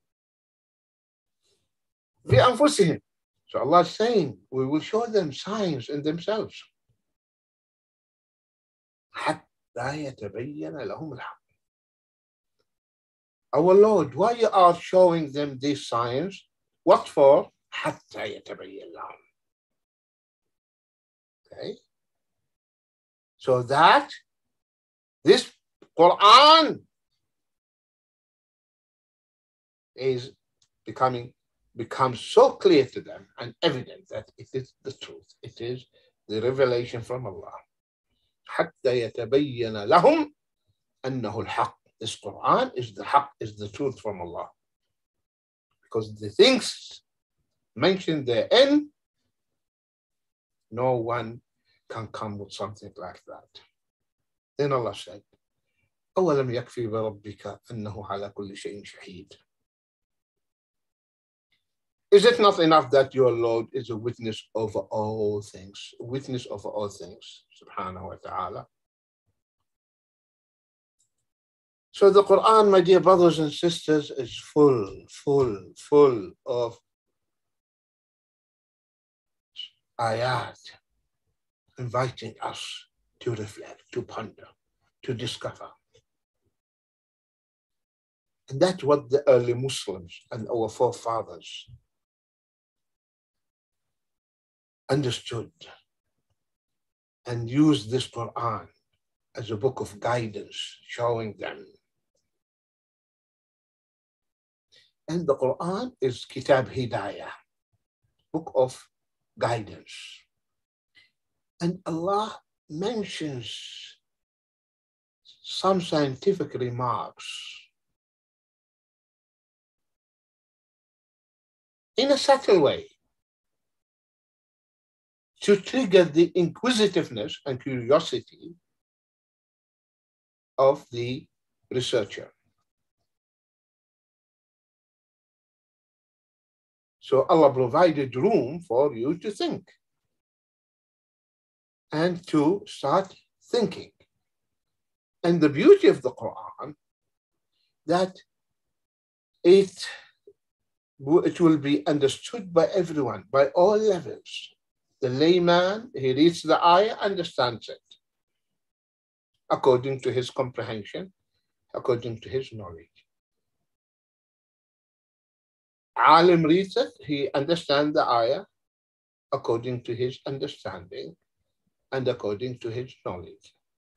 فِي أَنفُسِهِمْ. So Allah is saying, we will show them signs in themselves. حَتَّى يَتَبَيَّنَ لَهُمُ الْحَقُّ. Our Lord, why you are showing them these signs? What for? حَتَّى يَتَبَيَّنَ لَهُمْ. Okay? So that this Quran is becomes so clear to them and evident that it is the truth. It is the revelation from Allah. حتى يتبين لهم أنه الحق. This Quran is the haqq, is the truth from Allah. Because the things mentioned therein, no one can come with something like that. Then Allah said, أولم يكفي بربك أنه على كل شيء شهيد. Is it not enough that your Lord is a witness over all things? A witness over all things, subhanahu wa ta'ala. So the Quran, my dear brothers and sisters, is full of ayat, inviting us to reflect, to ponder, to discover. And that's what the early Muslims and our forefathers understood and used this Quran as a book of guidance, showing them. And the Quran is Kitab Hidayah, book of guidance. And Allah mentions some scientific remarks in a subtle way to trigger the inquisitiveness and curiosity of the researcher. So Allah provided room for you to think and to start thinking. And the beauty of the Quran, that it will be understood by everyone, by all levels. The layman, he reads the ayah, understands it according to his comprehension, according to his knowledge. Alim reads it, he understands the ayah according to his understanding and according to his knowledge.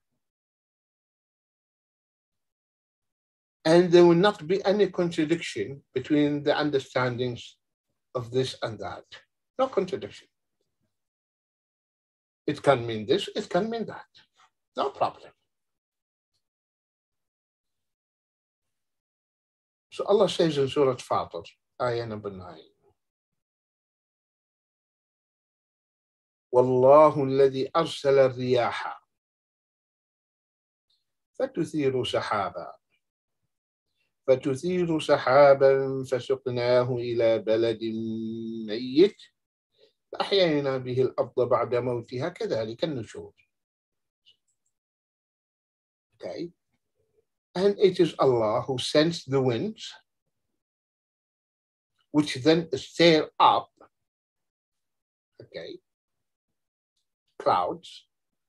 And there will not be any contradiction between the understandings of this and that. No contradiction. It can mean this, it can mean that. No problem. So Allah says in Surah Fatir, ayah number 9. وَاللَّهُ الَّذِي أَرْسَلَ الرِّيَاحَ فَتُثِيرُ سَحَابًا فَسُقْنَاهُ إِلَى بَلَدٍ مَيِّتٍ فَأَحْيَيْنَا بِهِ الْأَرْضَ بَعْدَ مَوْتِهَا كَذَلِكَ النُّشُورُ. Okay. And it is Allah who sends the winds, which then stir up, okay, clouds,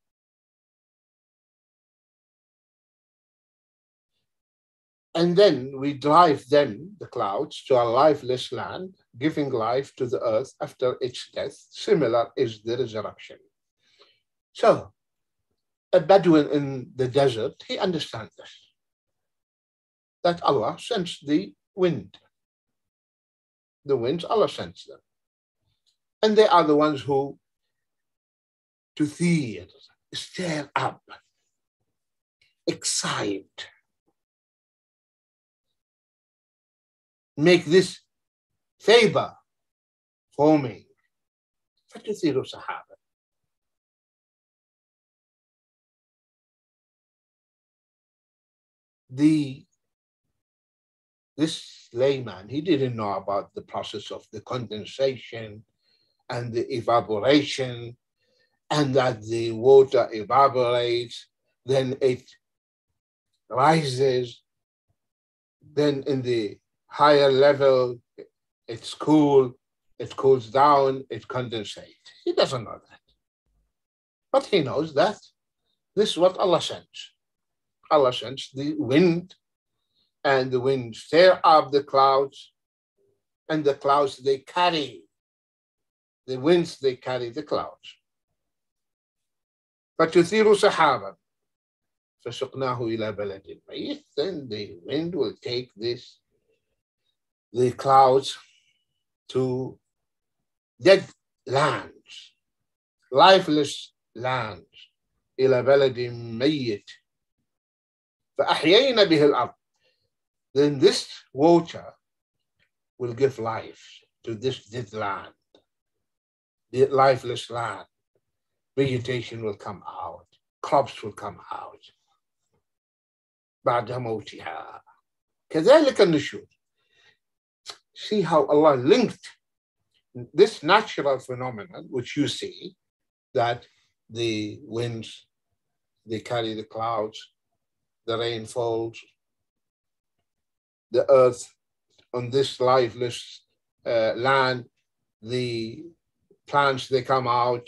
and then we drive them, the clouds, to a lifeless land, giving life to the earth after its death. Similar is the resurrection. So, a Bedouin in the desert, he understands this. that Allah sends the wind. The winds, Allah sends them. And they are the ones who tuthir, stir up, excite, make this favor forming. فَتُثِيرُ سَحَابًا. This layman, he didn't know about the process of the condensation and the evaporation, and that the water evaporates, then it rises, then in the higher level, it's cool, it cools down, it condensates. He doesn't know that. But he knows that this is what Allah sends. Allah sends the wind, and the wind stir up the clouds, and the clouds, they carry, the winds, they carry the clouds. فَتُثِيرُ سَحَابًا فَسُقْنَاهُ إِلَى بَلَدٍ مَيِّتٍ. Then the wind will take the clouds to dead lands, lifeless lands. إِلَى بَلَدٍ مَيِّتٍ فَأَحْيَيْنَا بِهِ الْأَرْضِ. Then this water will give life to this dead land, the lifeless land. Vegetation will come out, crops will come out. بعد موتها كذلك النشور. See how Allah linked this natural phenomenon, which you see, that the winds, they carry the clouds, the rain falls, the earth on this lifeless land, the plants, they come out.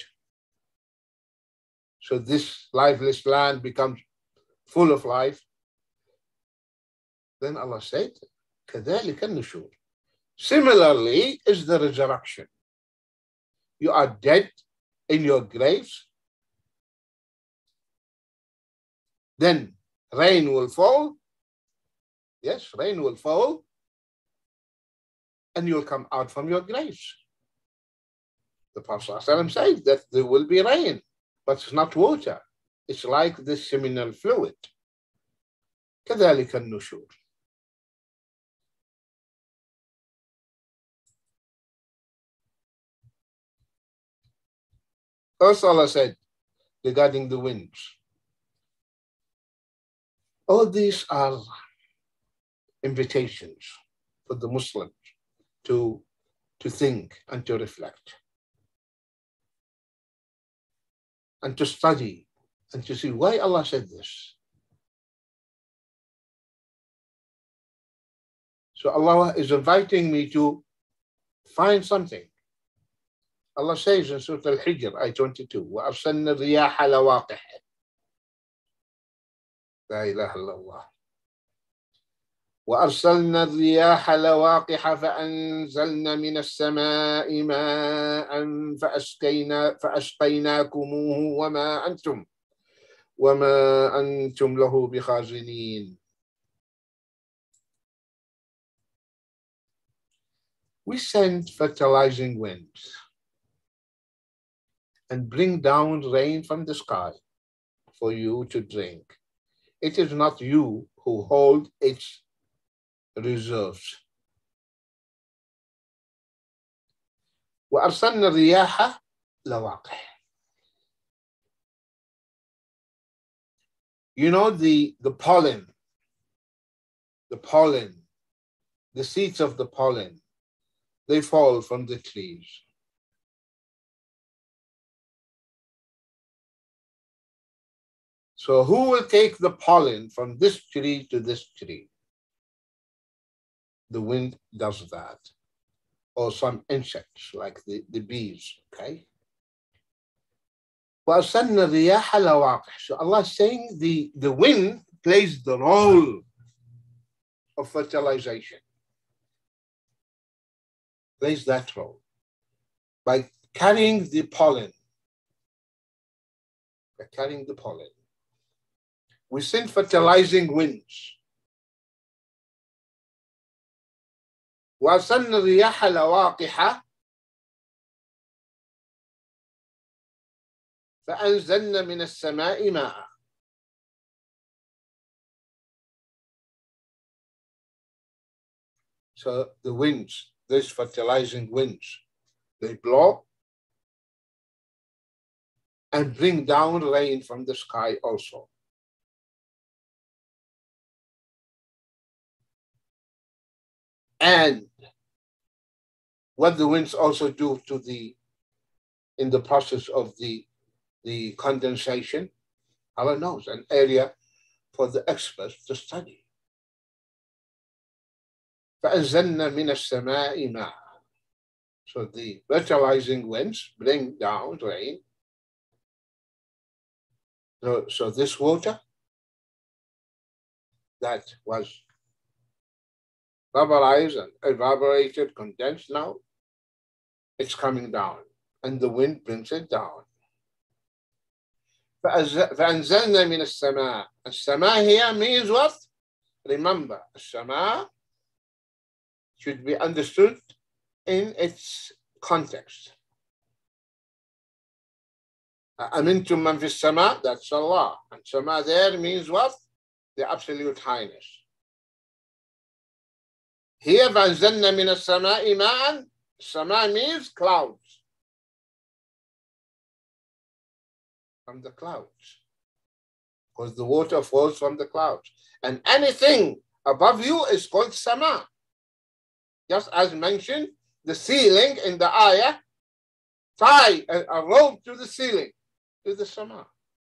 So this lifeless land becomes full of life. Then Allah said, كَذَلِكَ النُّشُورِ. Similarly is the resurrection. You are dead in your graves. Then rain will fall. Yes, rain will fall. And you'll come out from your graves. The Prophet ﷺ said that there will be rain, but it's not water. It's like the seminal fluid. كذلك النشور. Also Allah said regarding the winds, all these are invitations for the Muslims to think and to reflect and to study and to see why Allah said this. So Allah is inviting me to find something. Allah says in Surah Al-Hijr, ayah 22, وَأَرْسَلْنَا الرِّيَاحَ لَوَاقِحَ. La ilaha illallah. وأرسلنا الرياح لواقح فأنزلنا من السماء ماء فأسقيناكموه وما أنتم له بخازنين. We send fertilizing winds and bring down rain from the sky for you to drink. It is not you who hold its reserves. وأرسلنا الرياح لواقح. You know the pollen, the seeds of the pollen, they fall from the trees. So who will take the pollen from this tree to this tree? The wind does that. Or some insects like the bees, okay? وَأَرْسَلْنَا الرِّيَاحَ لَوَاقِحَ. So Allah is saying the wind plays the role of fertilization. Plays that role by carrying the pollen. By carrying the pollen. We send fertilizing winds وأرسلنا الرياح لواقح فأنزلنا من السماء ماء. So the winds, these fertilizing winds, they blow and bring down rain from the sky also. And what the winds also do to in the process of the condensation, Allah knows, an area for the experts to study. فأنزلنا من السماء ماء. So the fertilizing winds bring down rain. So this water that was vaporized and evaporated, condensed now, it's coming down, and the wind brings it down. فأنزلنا من السماء. السماء here means what? Remember, السماء should be understood in its context. أمنتم من في السماء, that's Allah. And Sama there means what? The absolute highness. Here, فأنزلنا من السماء ماء. Sama means clouds. From the clouds. Because the water falls from the clouds. And anything above you is called Sama. Just as mentioned, the ceiling in the ayah, tie a rope to the ceiling, to the Sama.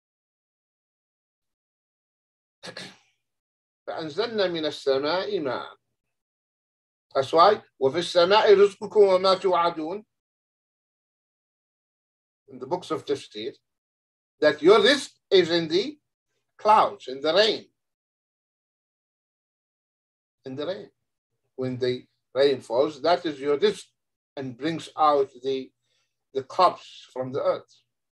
فأنزلنا من السماء ماء. That's why وفي السماء رزقكم وما توعدون, in the books of Tafsir, that your rizq is in the clouds, in the rain. In the rain. When the rain falls, that is your rizq, and brings out the crops from the earth.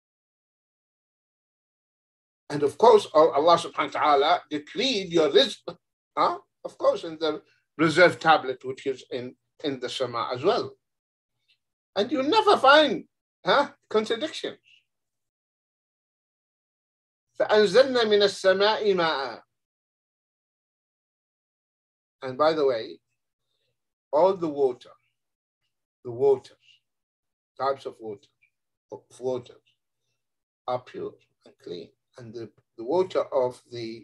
And of course, Allah subhanahu wa ta'ala decreed your rizq, of course, in the reserved tablet, which is in the Sama as well. And you'll never find contradictions. فأنزلنا من السماء ماء. And by the way, all the waters, types of waters are pure and clean. And the water of the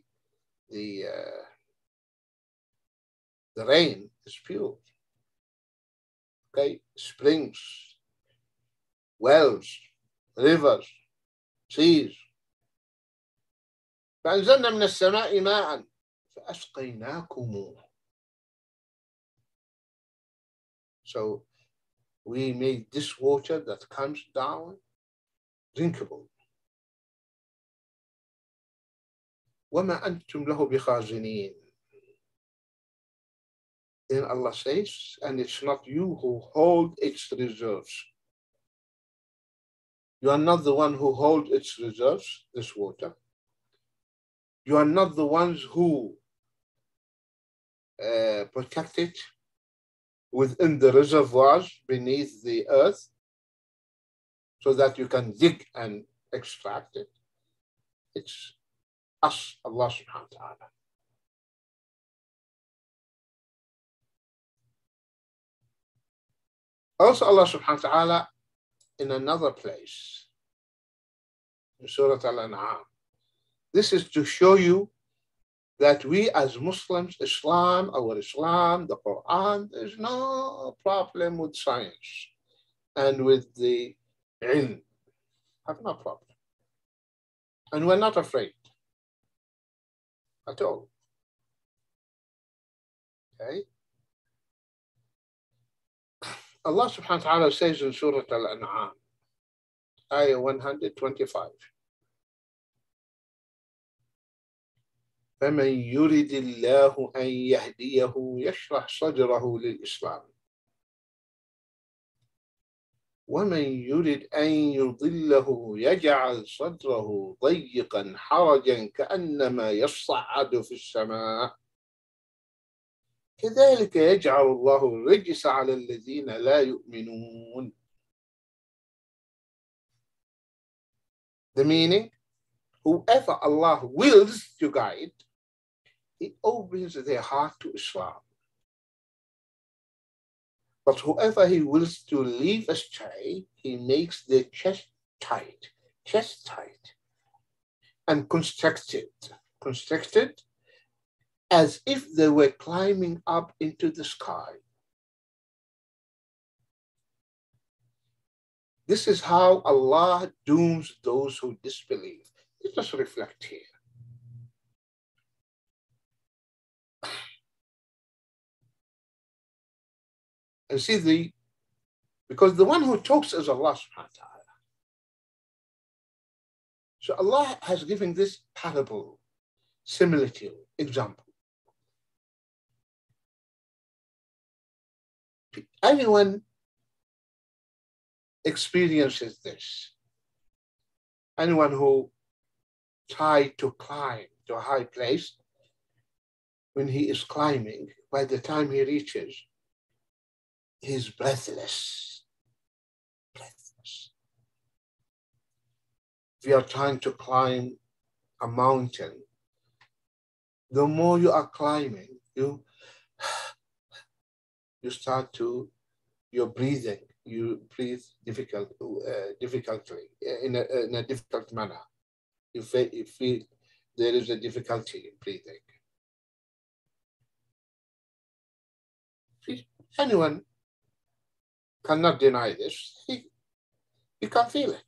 rain is pure. Okay, springs, wells, rivers, seas. فأنزلنا من السماء ماء فأسقيناكم. So we made this water that comes down drinkable. وَمَا أَنْتُمْ لَهُ بِخَازِنِينَ. Then Allah says, and it's not you who hold its reserves. You are not the one who hold its reserves, this water. You are not the ones who protect it within the reservoirs beneath the earth so that you can dig and extract it. It's us, Allah subhanahu wa ta'ala. Also, Allah subhanahu wa ta'ala, in another place, in Surah Al-An'am, this is to show you that we as Muslims, our Islam, the Quran, there's no problem with science and with the ilm. Have no problem. And we're not afraid at all. Okay? Allah subhanahu wa ta'ala says in Surah Al-An'am, ayah 125, فَمَنْ يُرِدِ اللَّهُ أَنْ يَهْدِيَهُ يَشْرَحْ صَدْرَهُ لِلْإِسْلَامِ وَمَنْ يُرِدْ أَنْ يُضِلَّهُ يَجْعَلْ صَدْرَهُ ضَيِّقًا حَرَجًا كَأَنَّمَا يَصَّعَّدُ فِي السَّمَاءِ كذلك يجعل الله الرجس على الذين لا يؤمنون. The meaning, whoever Allah wills to guide, He opens their heart to Islam. But whoever He wills to leave astray, He makes their chest tight, and constricted as if they were climbing up into the sky. This is how Allah dooms those who disbelieve. Let us reflect here. And see, because the one who talks is Allah subhanahu wa ta'ala. So Allah has given this parable, similitude, example. Anyone experiences this. Anyone who tried to climb to a high place, when he is climbing, by the time he reaches, he's breathless. If you are trying to climb a mountain, the more you are climbing, you start to, your breathing, you breathe difficultly, in a difficult manner. You feel there is a difficulty in breathing. Anyone cannot deny this. You can feel it.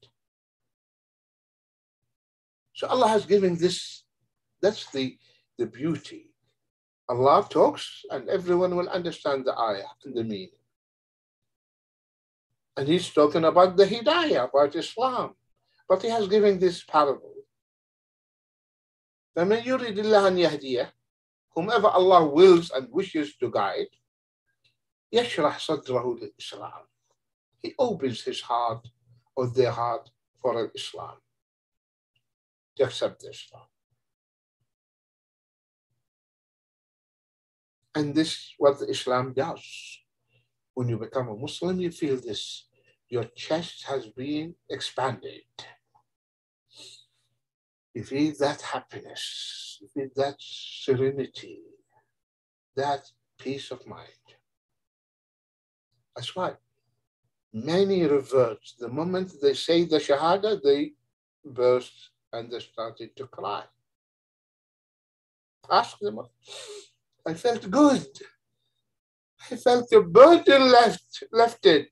So Allah has given this, that's the beauty. Allah talks and everyone will understand the ayah and the meaning. And He's talking about the Hidayah, about Islam. But He has given this parable. فَمَنْ يُرِدِ اللَّهَ أَنْ يَهْدِيَهُ, whomever Allah wills and wishes to guide, يَشْرَحْ صَدْرَهُ لِلْإِسْلَامِ, He opens his heart or their heart for Islam, to accept Islam. And this is what Islam does. When you become a Muslim, you feel this. Your chest has been expanded. You feel that happiness, you feel that serenity, that peace of mind. That's why many revert. The moment they say the Shahada, they burst and they started to cry. Ask them, I felt good. I felt the burden lifted.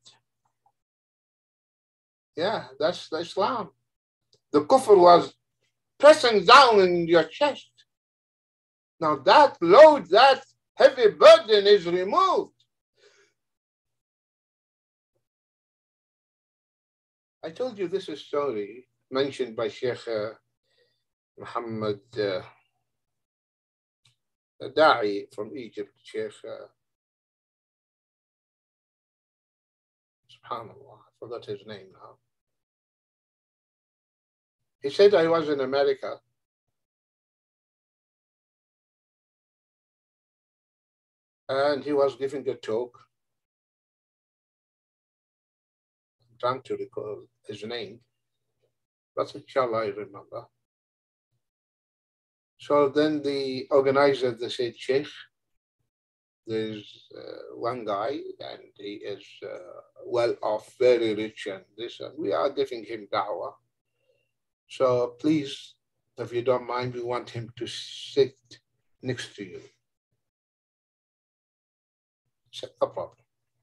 Yeah, that's the Islam. The kufr was pressing down in your chest. Now that load, that heavy burden is removed. I told you this story mentioned by Sheikh Muhammad Da'i from Egypt, Sheikh subhanallah, I forgot his name now. He said I was in America and he was giving a talk. I'm trying to recall his name, but inshallah I remember. So then the organizer, they said, Sheikh, there's one guy and he is well off, very rich and this, and we are giving him da'wah. So please, if you don't mind, we want him to sit next to you. I said, no problem.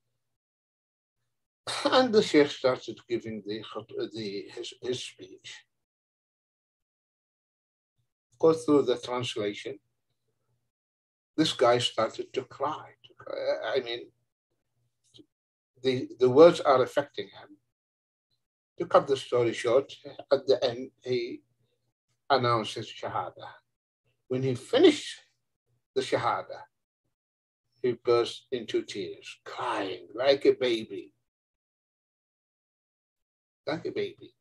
And the Sheikh started giving his speech. Go through the translation. This guy started to cry. I mean, the words are affecting him. To cut the story short, at the end, he announced his Shahada. When he finished the Shahada, he burst into tears, crying like a baby. Like a baby.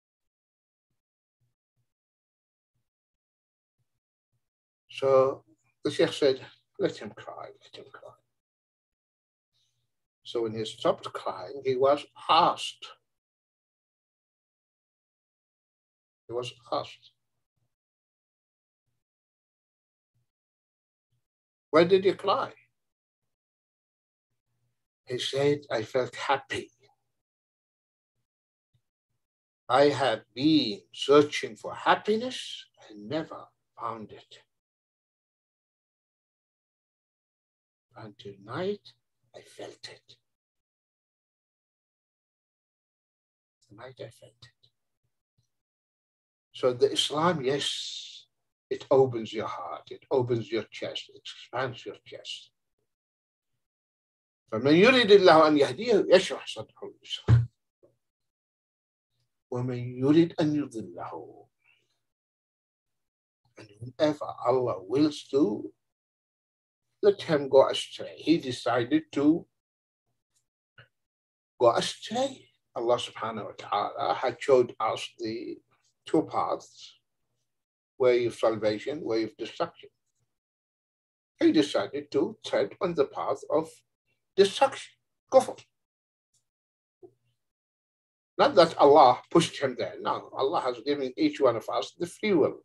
So the Sheikh said, let him cry, let him cry. So when he stopped crying, he was asked. He was asked, why did you cry? He said, I felt happy. I had been searching for happiness and never found it. And tonight, I felt it. Tonight, I felt it. So the Islam, yes, it opens your heart, it opens your chest, it expands your chest. فمن يريد الله أن يهديه يشرح صدره للإسلام ومن يريد أن يضله, and whoever Allah wills to, let him go astray. He decided to go astray. Allah subhanahu wa ta'ala had showed us the two paths, way of salvation, way of destruction. He decided to tread on the path of destruction, kufr. Not that Allah pushed him there. No, Allah has given each one of us the free will.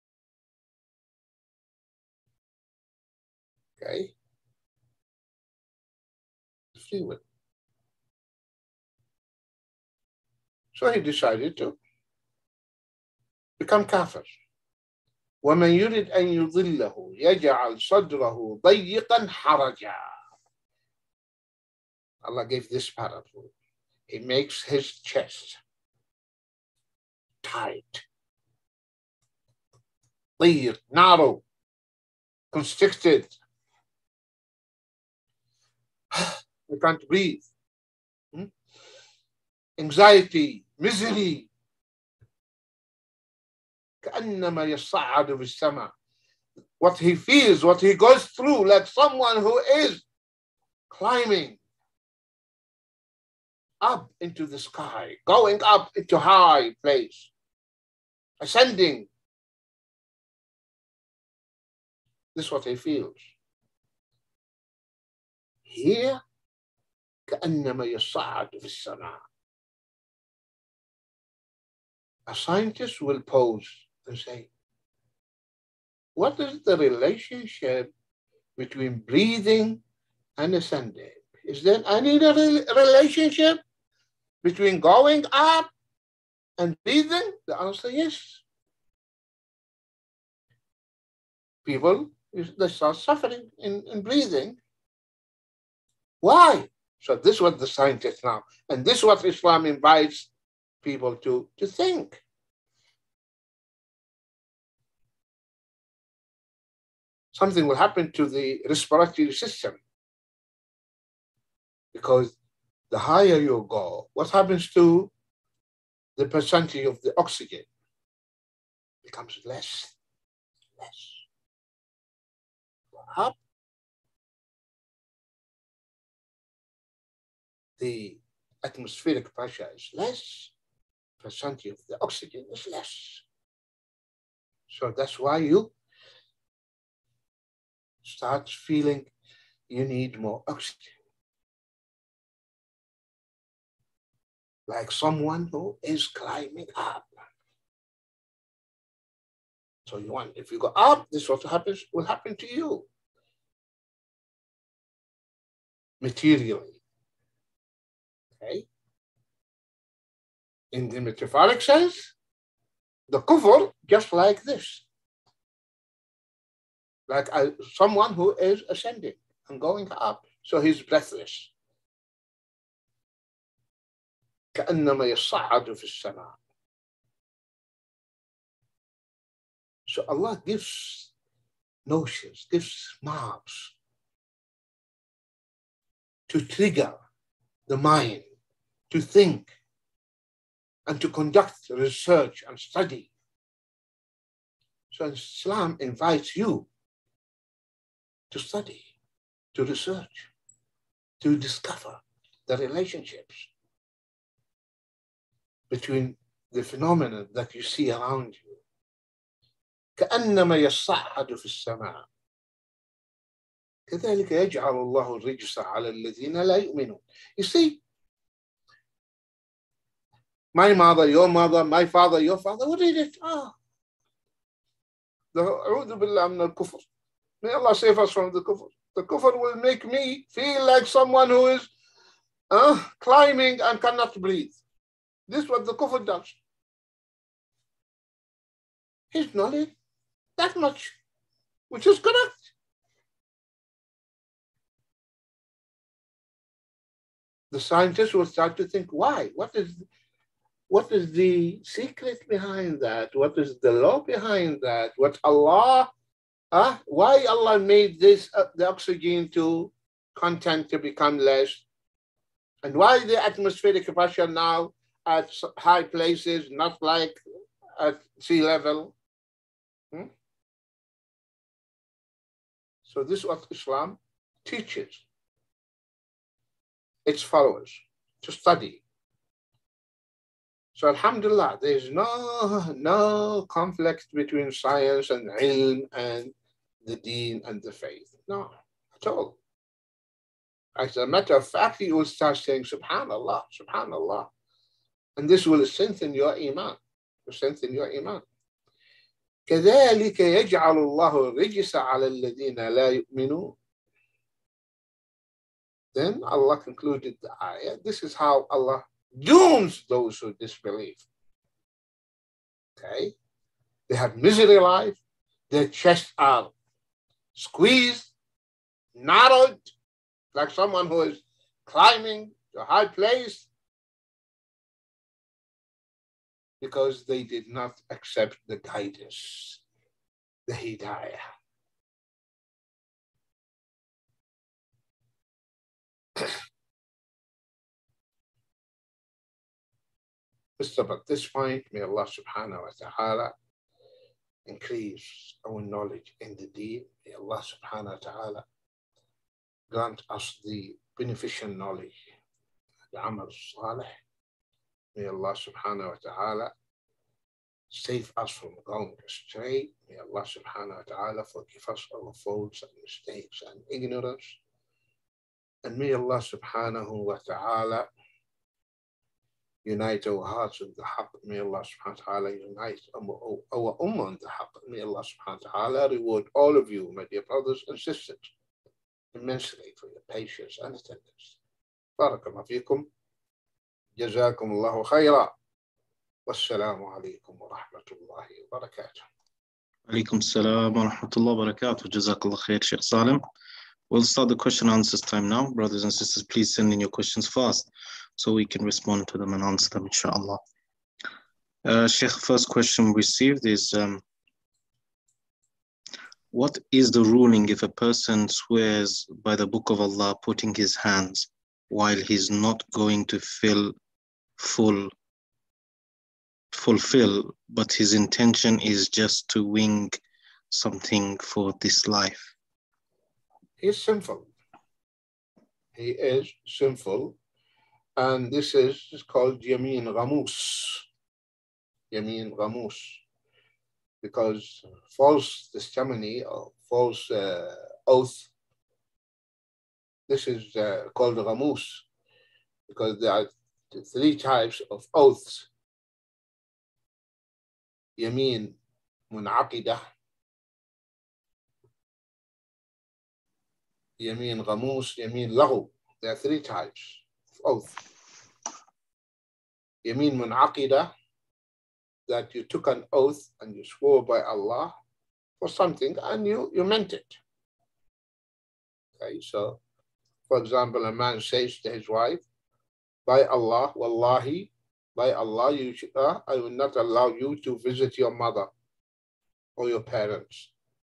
Okay? Free will. So he decided to become kafir. وَمَنْ يُرِدْ أَنْ يُضِلَّهُ يَجْعَلْ صَدْرَهُ ضَيِّقًا حَرَجًا. Allah gave this parable. He makes his chest tight, ضيق, narrow, constricted. You can't breathe. Anxiety, misery. كأنما يصعد بالسماء. What he feels, what he goes through, like someone who is climbing up into the sky, going up into high place, ascending. This is what he feels. Here, كأنما يصعد في السماء. A scientist will pose and say, what is the relationship between breathing and ascending? Is there any relationship between going up and breathing? The answer is yes. People, they start suffering in breathing. Why? So this is what the scientists now, and this is what Islam invites people to think. Something will happen to the respiratory system, because the higher you go, what happens to the percentage of the oxygen? It becomes less. Up, the atmospheric pressure is less, percentage of the oxygen is less. So that's why you start feeling you need more oxygen. Like someone who is climbing up. So you want, if you go up, this is what will happen to you. Materially. Okay? In the metaphoric sense, the kufr, just like this. Like someone who is ascending and going up, so he's breathless. كأنما يصعد في السماء. So Allah gives notions, gives marks to trigger the mind, to think, and to conduct research and study. So Islam invites you to study, to research, to discover the relationships between the phenomena that you see around you. كأنما يصعد في السماء. كذلك يجعل الله الرجس على الذين لا يؤمنون. You see, my mother, your mother, my father, your father, what did it? أعوذ بالله من الكفر. May Allah save us from the kufr. The kufr will make me feel like someone who is climbing and cannot breathe. This is what the kufr does. His knowledge, that much, which is correct. The scientists will start to think, why? What is the secret behind that? What is the law behind that? What Allah, why Allah made this, the oxygen content to become less? And why the atmospheric pressure now at high places, not like at sea level? So this is what Islam teaches its followers to study. So alhamdulillah, there is no conflict between science and ilm and the deen and the faith. No, at all. As a matter of fact, you will start saying, subhanallah, subhanallah. And this will strengthen your iman. Strengthen your iman. كذلك يجعل الله الرجس على الذين لا يؤمنون. Then Allah concluded the ayah. This is how Allah dooms those who disbelieve. Okay? They have misery life. Their chests are squeezed, narrowed, like someone who is climbing to a high place, because they did not accept the guidance, the hidayah. Stop at this point. May Allah subhanahu wa ta'ala increase our knowledge in the deen. May Allah subhanahu wa ta'ala grant us the beneficial knowledge, the amal salih. May Allah subhanahu wa ta'ala save us from going astray. May Allah subhanahu wa ta'ala forgive us our faults and mistakes and ignorance. And may Allah subhanahu wa ta'ala unite our hearts with the haqq. May Allah subhanahu wa ta'ala unite our ummah on the haqq. May Allah subhanahu wa ta'ala reward all of you, my dear brothers and sisters, immensely for your patience and attendance. Barakallahu feekum. Jazakum Allahu khayra. Wassalamu alaikum wa rahmatullahi wa barakatuh. Alaikum salam wa rahmatullahi wa barakatuh. Jazakallah khair, Sheikh Salim. We'll start the question and answers time now. Brothers and sisters, please send in your questions fast so we can respond to them and answer them, inshallah. Sheikh, first question received is, what is the ruling if a person swears by the book of Allah putting his hands while he's not going to fulfill, but his intention is just to wing something for this life? He's sinful. He is sinful. And this is called Yameen Ghamus. Yameen Ghamus. Because false testimony or false oath, this is called Ghamus. Because there are three types of oaths. Yameen Mun'aqidah, Yameen Ghamus, Yameen Lahu. There are three types of oath. Yameen Mun'aqidah, that you took an oath and you swore by Allah for something and you meant it. Okay, so for example, a man says to his wife, by Allah, wallahi, by Allah, I will not allow you to visit your mother or your parents.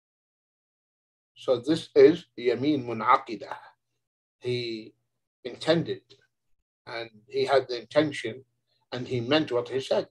So this is Yameen Mun'aqidah. He intended and he had the intention and he meant what he said.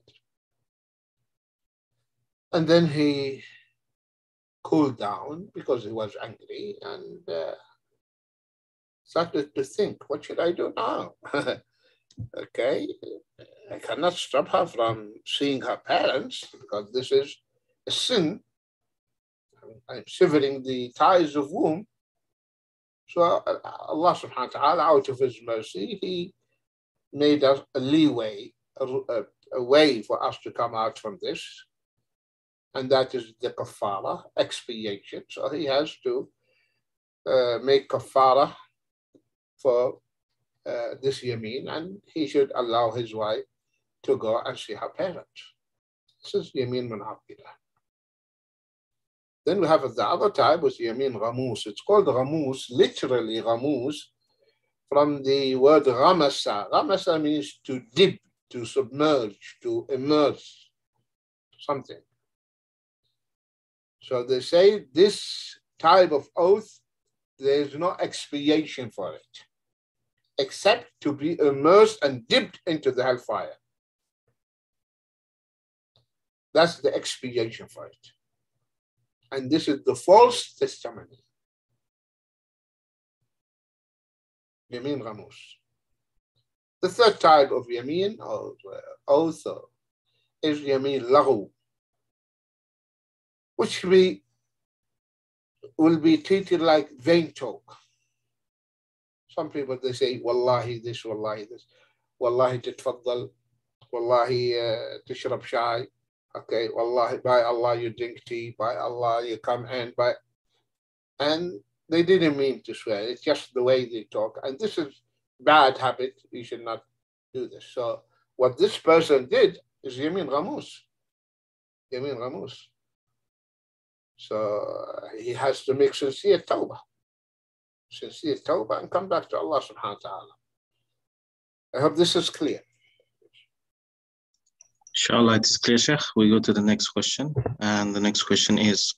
And then he cooled down because he was angry and started to think, what should I do now? Okay, I cannot stop her from seeing her parents because this is a sin. I'm severing the ties of womb. So Allah subhanahu wa ta'ala, out of His mercy, He made us a leeway, a way for us to come out from this. And that is the kafara, expiation. So he has to make kafara for this yameen, and he should allow his wife to go and see her parents. This is yameen munaqida. Then we have the other type, which is yameen ghamus. It's called ghamus, literally ghamus, from the word ghamasa. Ghamasa means to dip, to submerge, to immerse something. So they say this type of oath, there is no expiation for it, except to be immersed and dipped into the hellfire. That's the expiation for it. And this is the false testimony. Yameen ghamus. The third type of yameen, or oath, is yameen laghu, which will be treated like vain talk. Some people, they say, wallahi this, wallahi this, wallahi titfaddal, wallahi tishrab shai, okay, wallahi, by Allah you drink tea, by Allah you come in, and they didn't mean to swear, it's just the way they talk, and this is bad habit, you should not do this. So what this person did is yameen ghamus, yameen ghamus. So he has to make sincere tawbah and come back to Allah subhanahu wa ta'ala. I hope this is clear. Inshallah, it is clear, Sheikh. We go to the next question. And the next question is,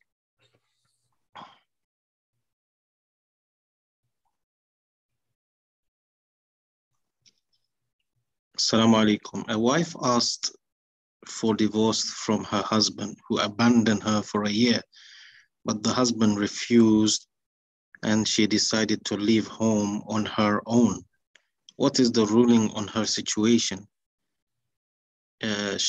Assalamu alaikum. A wife asked for divorce from her husband, who abandoned her for a year, but the husband refused and she decided to leave home on her own. What is the ruling on her situation? Is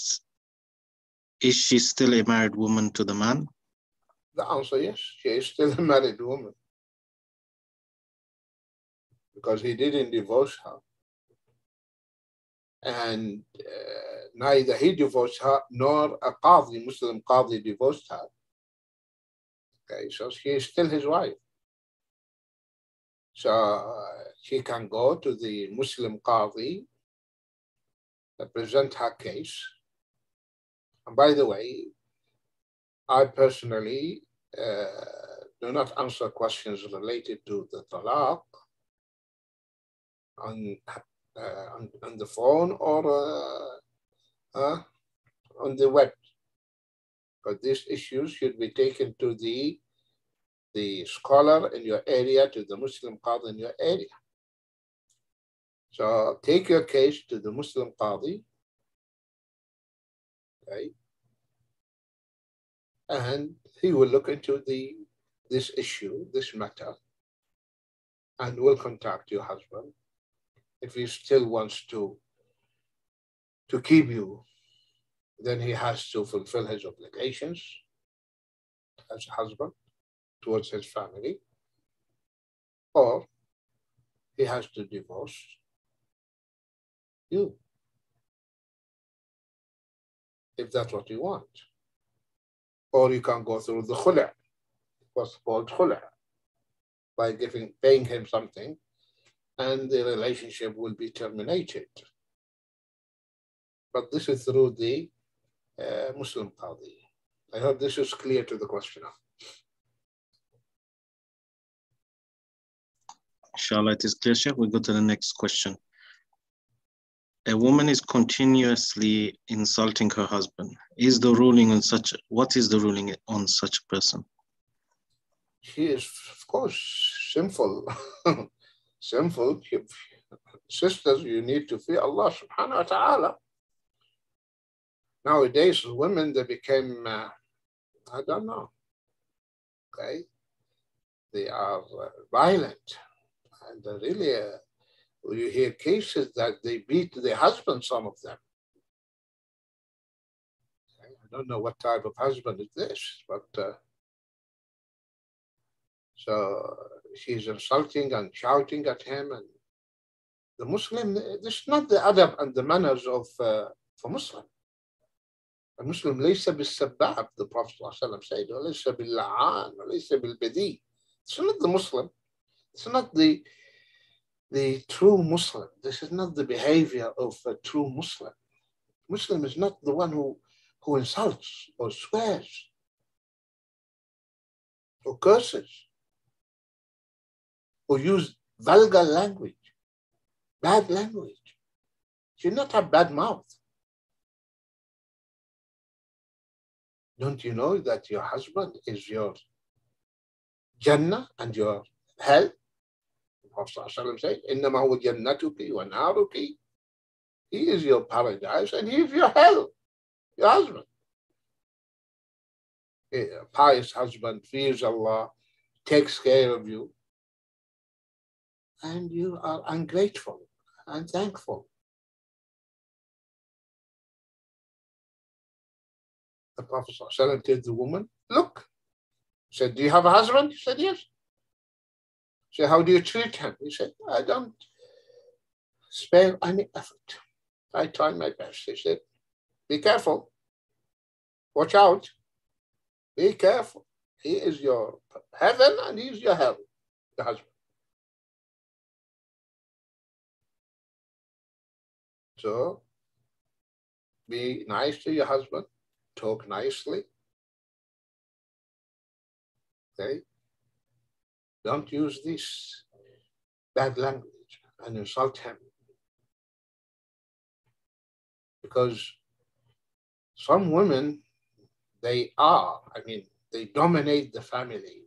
she still a married woman to the man? The answer is yes, she is still a married woman, because he didn't divorce her. And neither he divorced her nor a qadi, Muslim qadi, divorced her. Okay, so she is still his wife. So she can go to the Muslim qadi, present her case. And by the way, I personally do not answer questions related to the talaq on the phone or on the web. But these issues should be taken to the scholar in your area, to the Muslim qadi in your area. So take your case to the Muslim qadi, okay, and he will look into this issue, this matter, and will contact your husband. If he still wants to keep you, then he has to fulfill his obligations as a husband towards his family, or he has to divorce you, if that's what you want. Or you can go through the khula', what's called khula', by paying him something, and the relationship will be terminated. But this is through the Muslim qadi. I hope this is clear to the questioner. Inshallah, it is clear, Sheikh. We go to the next question. A woman is continuously insulting her husband. What is the ruling on such a person? She is, of course, sinful. Sinful. Sisters, you need to fear Allah subhanahu wa ta'ala. Nowadays, women, they became, I don't know, okay? They are violent. And really, you hear cases that they beat their husband, some of them. Okay? I don't know what type of husband is this, but so she's insulting and shouting at him. And the Muslim, this is not the adab and the manners of for Muslim. A Muslim ليس بالسباب, the Prophet ﷺ said, وليس باللعان, وليس بالبذيء. It's not the Muslim. It's not the true Muslim. This is not the behavior of a true Muslim. Muslim is not the one who insults or swears or curses or use vulgar language, bad language. You should not have bad mouth. Don't you know that your husband is your Jannah and your hell? The Prophet ﷺ said, إِنَّمَا هُوَ جَنَّتُكِ وَنَارُكِ. He is your paradise and he is your hell, your husband. A pious husband fears Allah, takes care of you, and you are ungrateful and thankful. The Prophet ﷺ told the woman, look, he said, do you have a husband? She said, yes. He said, how do you treat him? He said, I don't spare any effort. I try my best. He said, be careful. Watch out. Be careful. He is your heaven and he is your hell, your husband. So, be nice to your husband. Talk nicely. Okay? Don't use this bad language and insult him. Because some women, they dominate the family.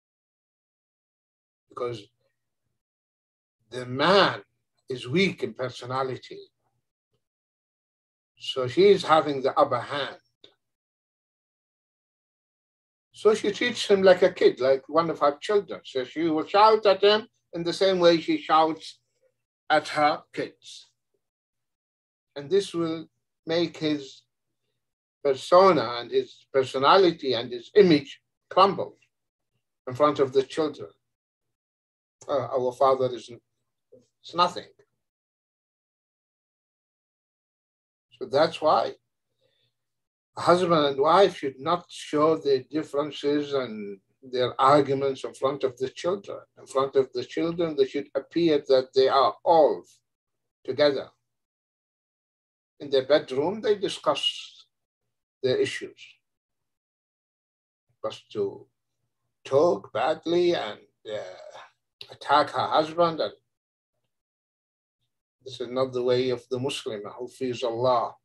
Because the man is weak in personality. So she is having the upper hand. So she treats him like a kid, like one of her children. So she will shout at him in the same way she shouts at her kids. And this will make his persona and his personality and his image crumble in front of the children. Our father is nothing. So that's why a husband and wife should not show their differences and their arguments in front of the children. In front of the children, they should appear that they are all together. In their bedroom, they discuss their issues. But to talk badly and attack her husband, and this is not the way of the Muslim who fears Allah.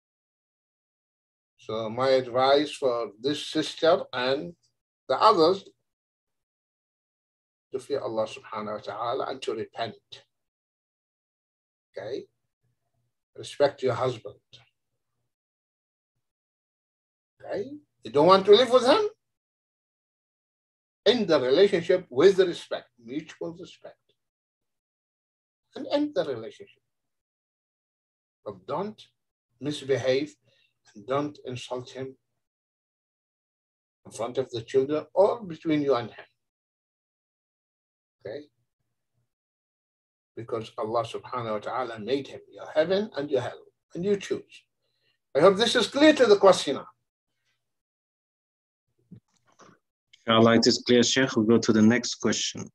So my advice for this sister and the others, to fear Allah subhanahu wa ta'ala and to repent. Okay? Respect your husband. Okay? You don't want to live with him? End the relationship with respect, mutual respect. And end the relationship. But don't misbehave and don't insult him in front of the children or between you and him. Okay? Because Allah subhanahu wa ta'ala made him your heaven and your hell, and you choose. I hope this is clear to the questioner. Inshallah, it is clear, Sheikh. We'll go to the next question.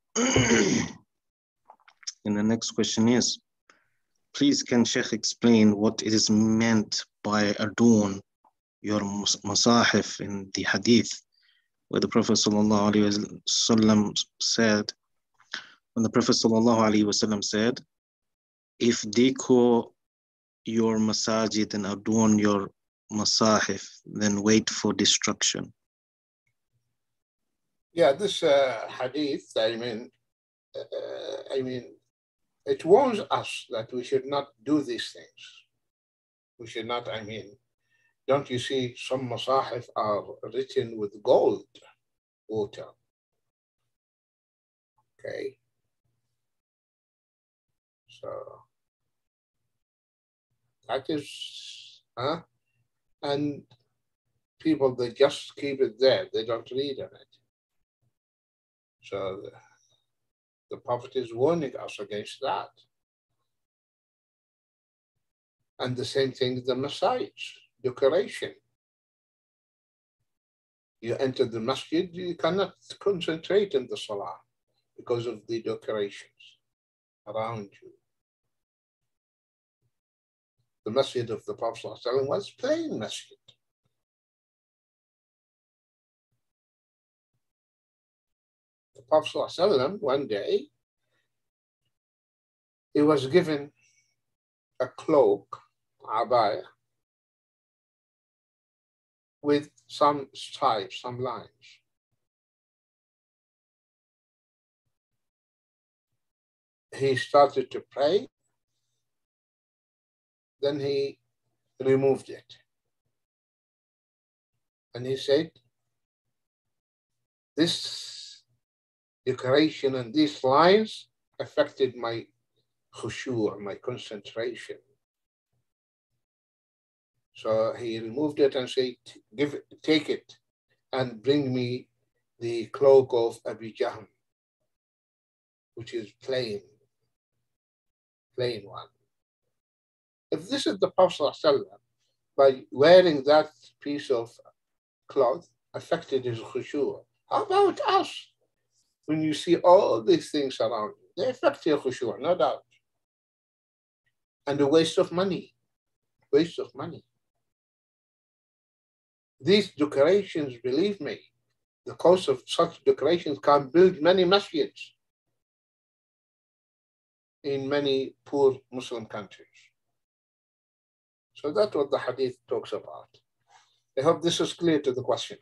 And the next question is, please can Sheikh explain what it is meant by adorn your masahif in the hadith, where the Prophet sallallahu alaihi wasallam said, when the Prophet sallallahu alaihi wasallam said, if decor your masajid and adorn your masahif, then wait for destruction. Yeah, this hadith, I mean, it warns us that we should not do these things. We should not, don't you see some masahif are written with gold water? Okay. So that is, and people, they just keep it there. They don't read on it. So The Prophet is warning us against that. And the same thing, the masajid, decoration. You enter the masjid, you cannot concentrate in the salah because of the decorations around you. The masjid of the Prophet ﷺ was plain masjid. The Prophet ﷺ, one day, he was given a cloak, abaya, with some stripes, some lines. He started to pray, then he removed it. And he said, this decoration and these lines affected my khushu', my concentration. So he removed it and said, take it and bring me the cloak of Abi Jahm, which is plain one. If this is the Prophet ﷺ, by wearing that piece of cloth affected his khushu', how about us? When you see all these things around you, they affect your khushu', no doubt. And a waste of money, waste of money. These decorations, believe me, the cost of such decorations can build many masjids in many poor Muslim countries. So that's what the hadith talks about. I hope this is clear to the question.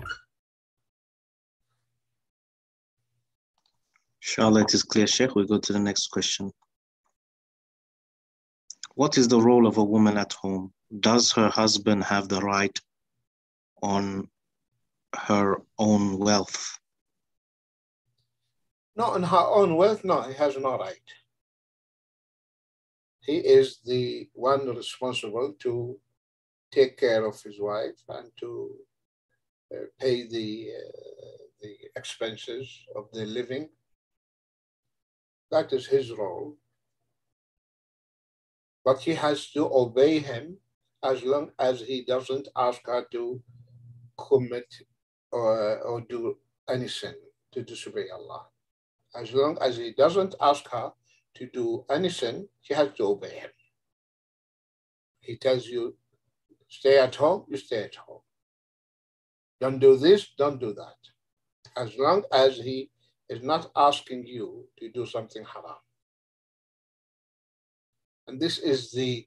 Inshallah, it is clear, Sheikh. We go to the next question. What is the role of a woman at home? Does her husband have the right on her own wealth? Not on her own wealth, no, he has no right. He is the one responsible to take care of his wife and to pay the expenses of the living. That is his role. But she has to obey him as long as he doesn't ask her to commit or do any sin, to disobey Allah. As long as he doesn't ask her to do any sin, she has to obey him. He tells you, stay at home, you stay at home. Don't do this, don't do that. As long as he is not asking you to do something haram. And this is the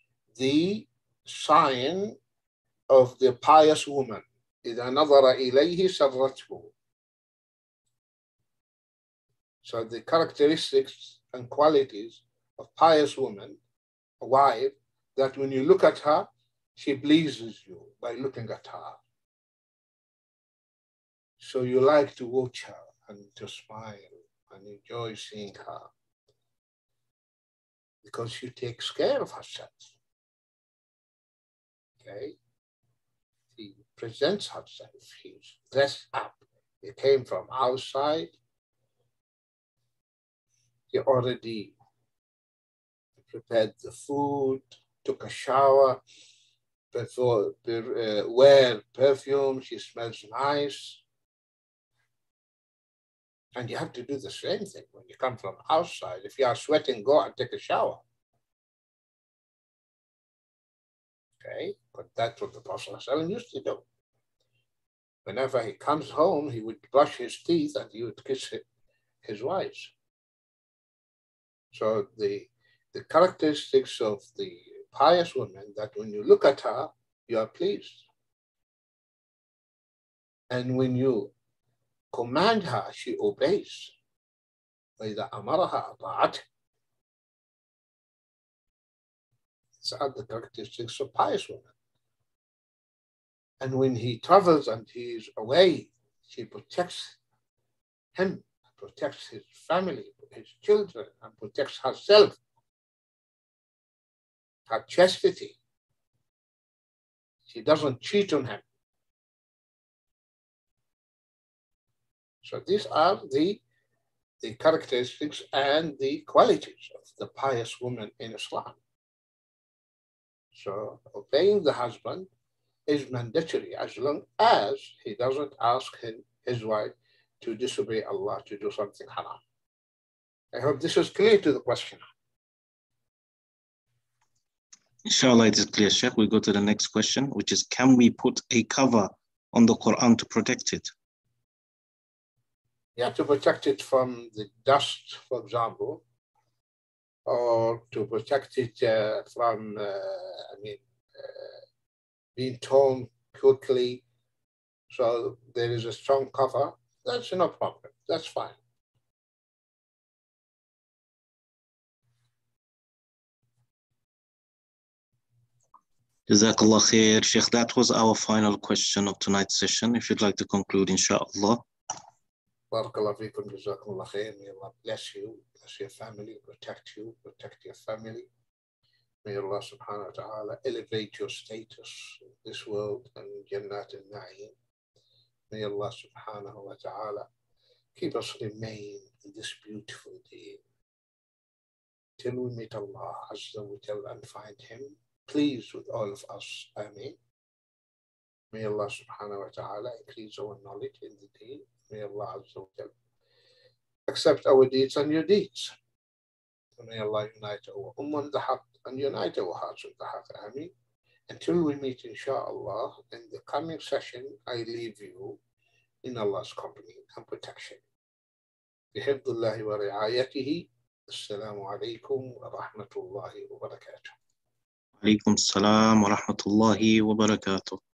sign of the pious woman. إِذَا نَظَرَ إِلَيْهِ سَرَّتْهُ. So the characteristics and qualities of pious woman, a wife, that when you look at her, she pleases you by looking at her. So you like to watch her and to smile and enjoy seeing her because she takes care of herself. Okay? She presents herself. She's dressed up. She came from outside. She already prepared the food, took a shower, wear perfume. She smells nice. And you have to do the same thing when you come from outside. If you are sweating, go and take a shower. Okay, but that's what the Prophet ﷺ used to do. Whenever he comes home, he would brush his teeth and he would kiss his wives. So the characteristics of the pious woman, that when you look at her, you are pleased. And when you command her, she obeys. وَإِذَا أَمَرَهَا أَطَاعَتْهُ. These are the characteristics of pious women. And when he travels and he is away, she protects him, protects his family, his children, and protects herself, her chastity. She doesn't cheat on him. So these are the the characteristics and the qualities of the pious woman in Islam. So obeying the husband is mandatory as long as he doesn't ask his wife to disobey Allah, to do something haram. I hope this is clear to the question. Inshallah, it is clear, Sheikh. We go to the next question, which is, can we put a cover on the Quran to protect it? You have to protect it from the dust, for example, or to protect it from, being torn quickly. So there is a strong cover. That's no problem. That's fine. Jazakallah khair, Sheikh. That was our final question of tonight's session. If you'd like to conclude, inshallah. Barakallah feekum, jazakumullah khair. May Allah bless you, bless your family, protect you, protect your family. May Allah subhanahu wa ta'ala elevate your status in this world and Jannat al-Na'im. May Allah subhanahu wa ta'ala keep us remain in this beautiful day till we meet Allah Azza wa Jalla and find Him pleased with all of us. Ameen. May Allah subhanahu wa ta'ala increase our knowledge in the deen. May Allah Azza wa Jalla accept our deeds and your deeds. May Allah unite our ummah on the haqq and unite our hearts on the haqq. Ameen. Until we meet, inshallah, in the coming session, I leave you in Allah's company and protection. بحفظ الله ورعايته. السلام عليكم ورحمة الله وبركاته. عليكم السلام ورحمة الله وبركاته.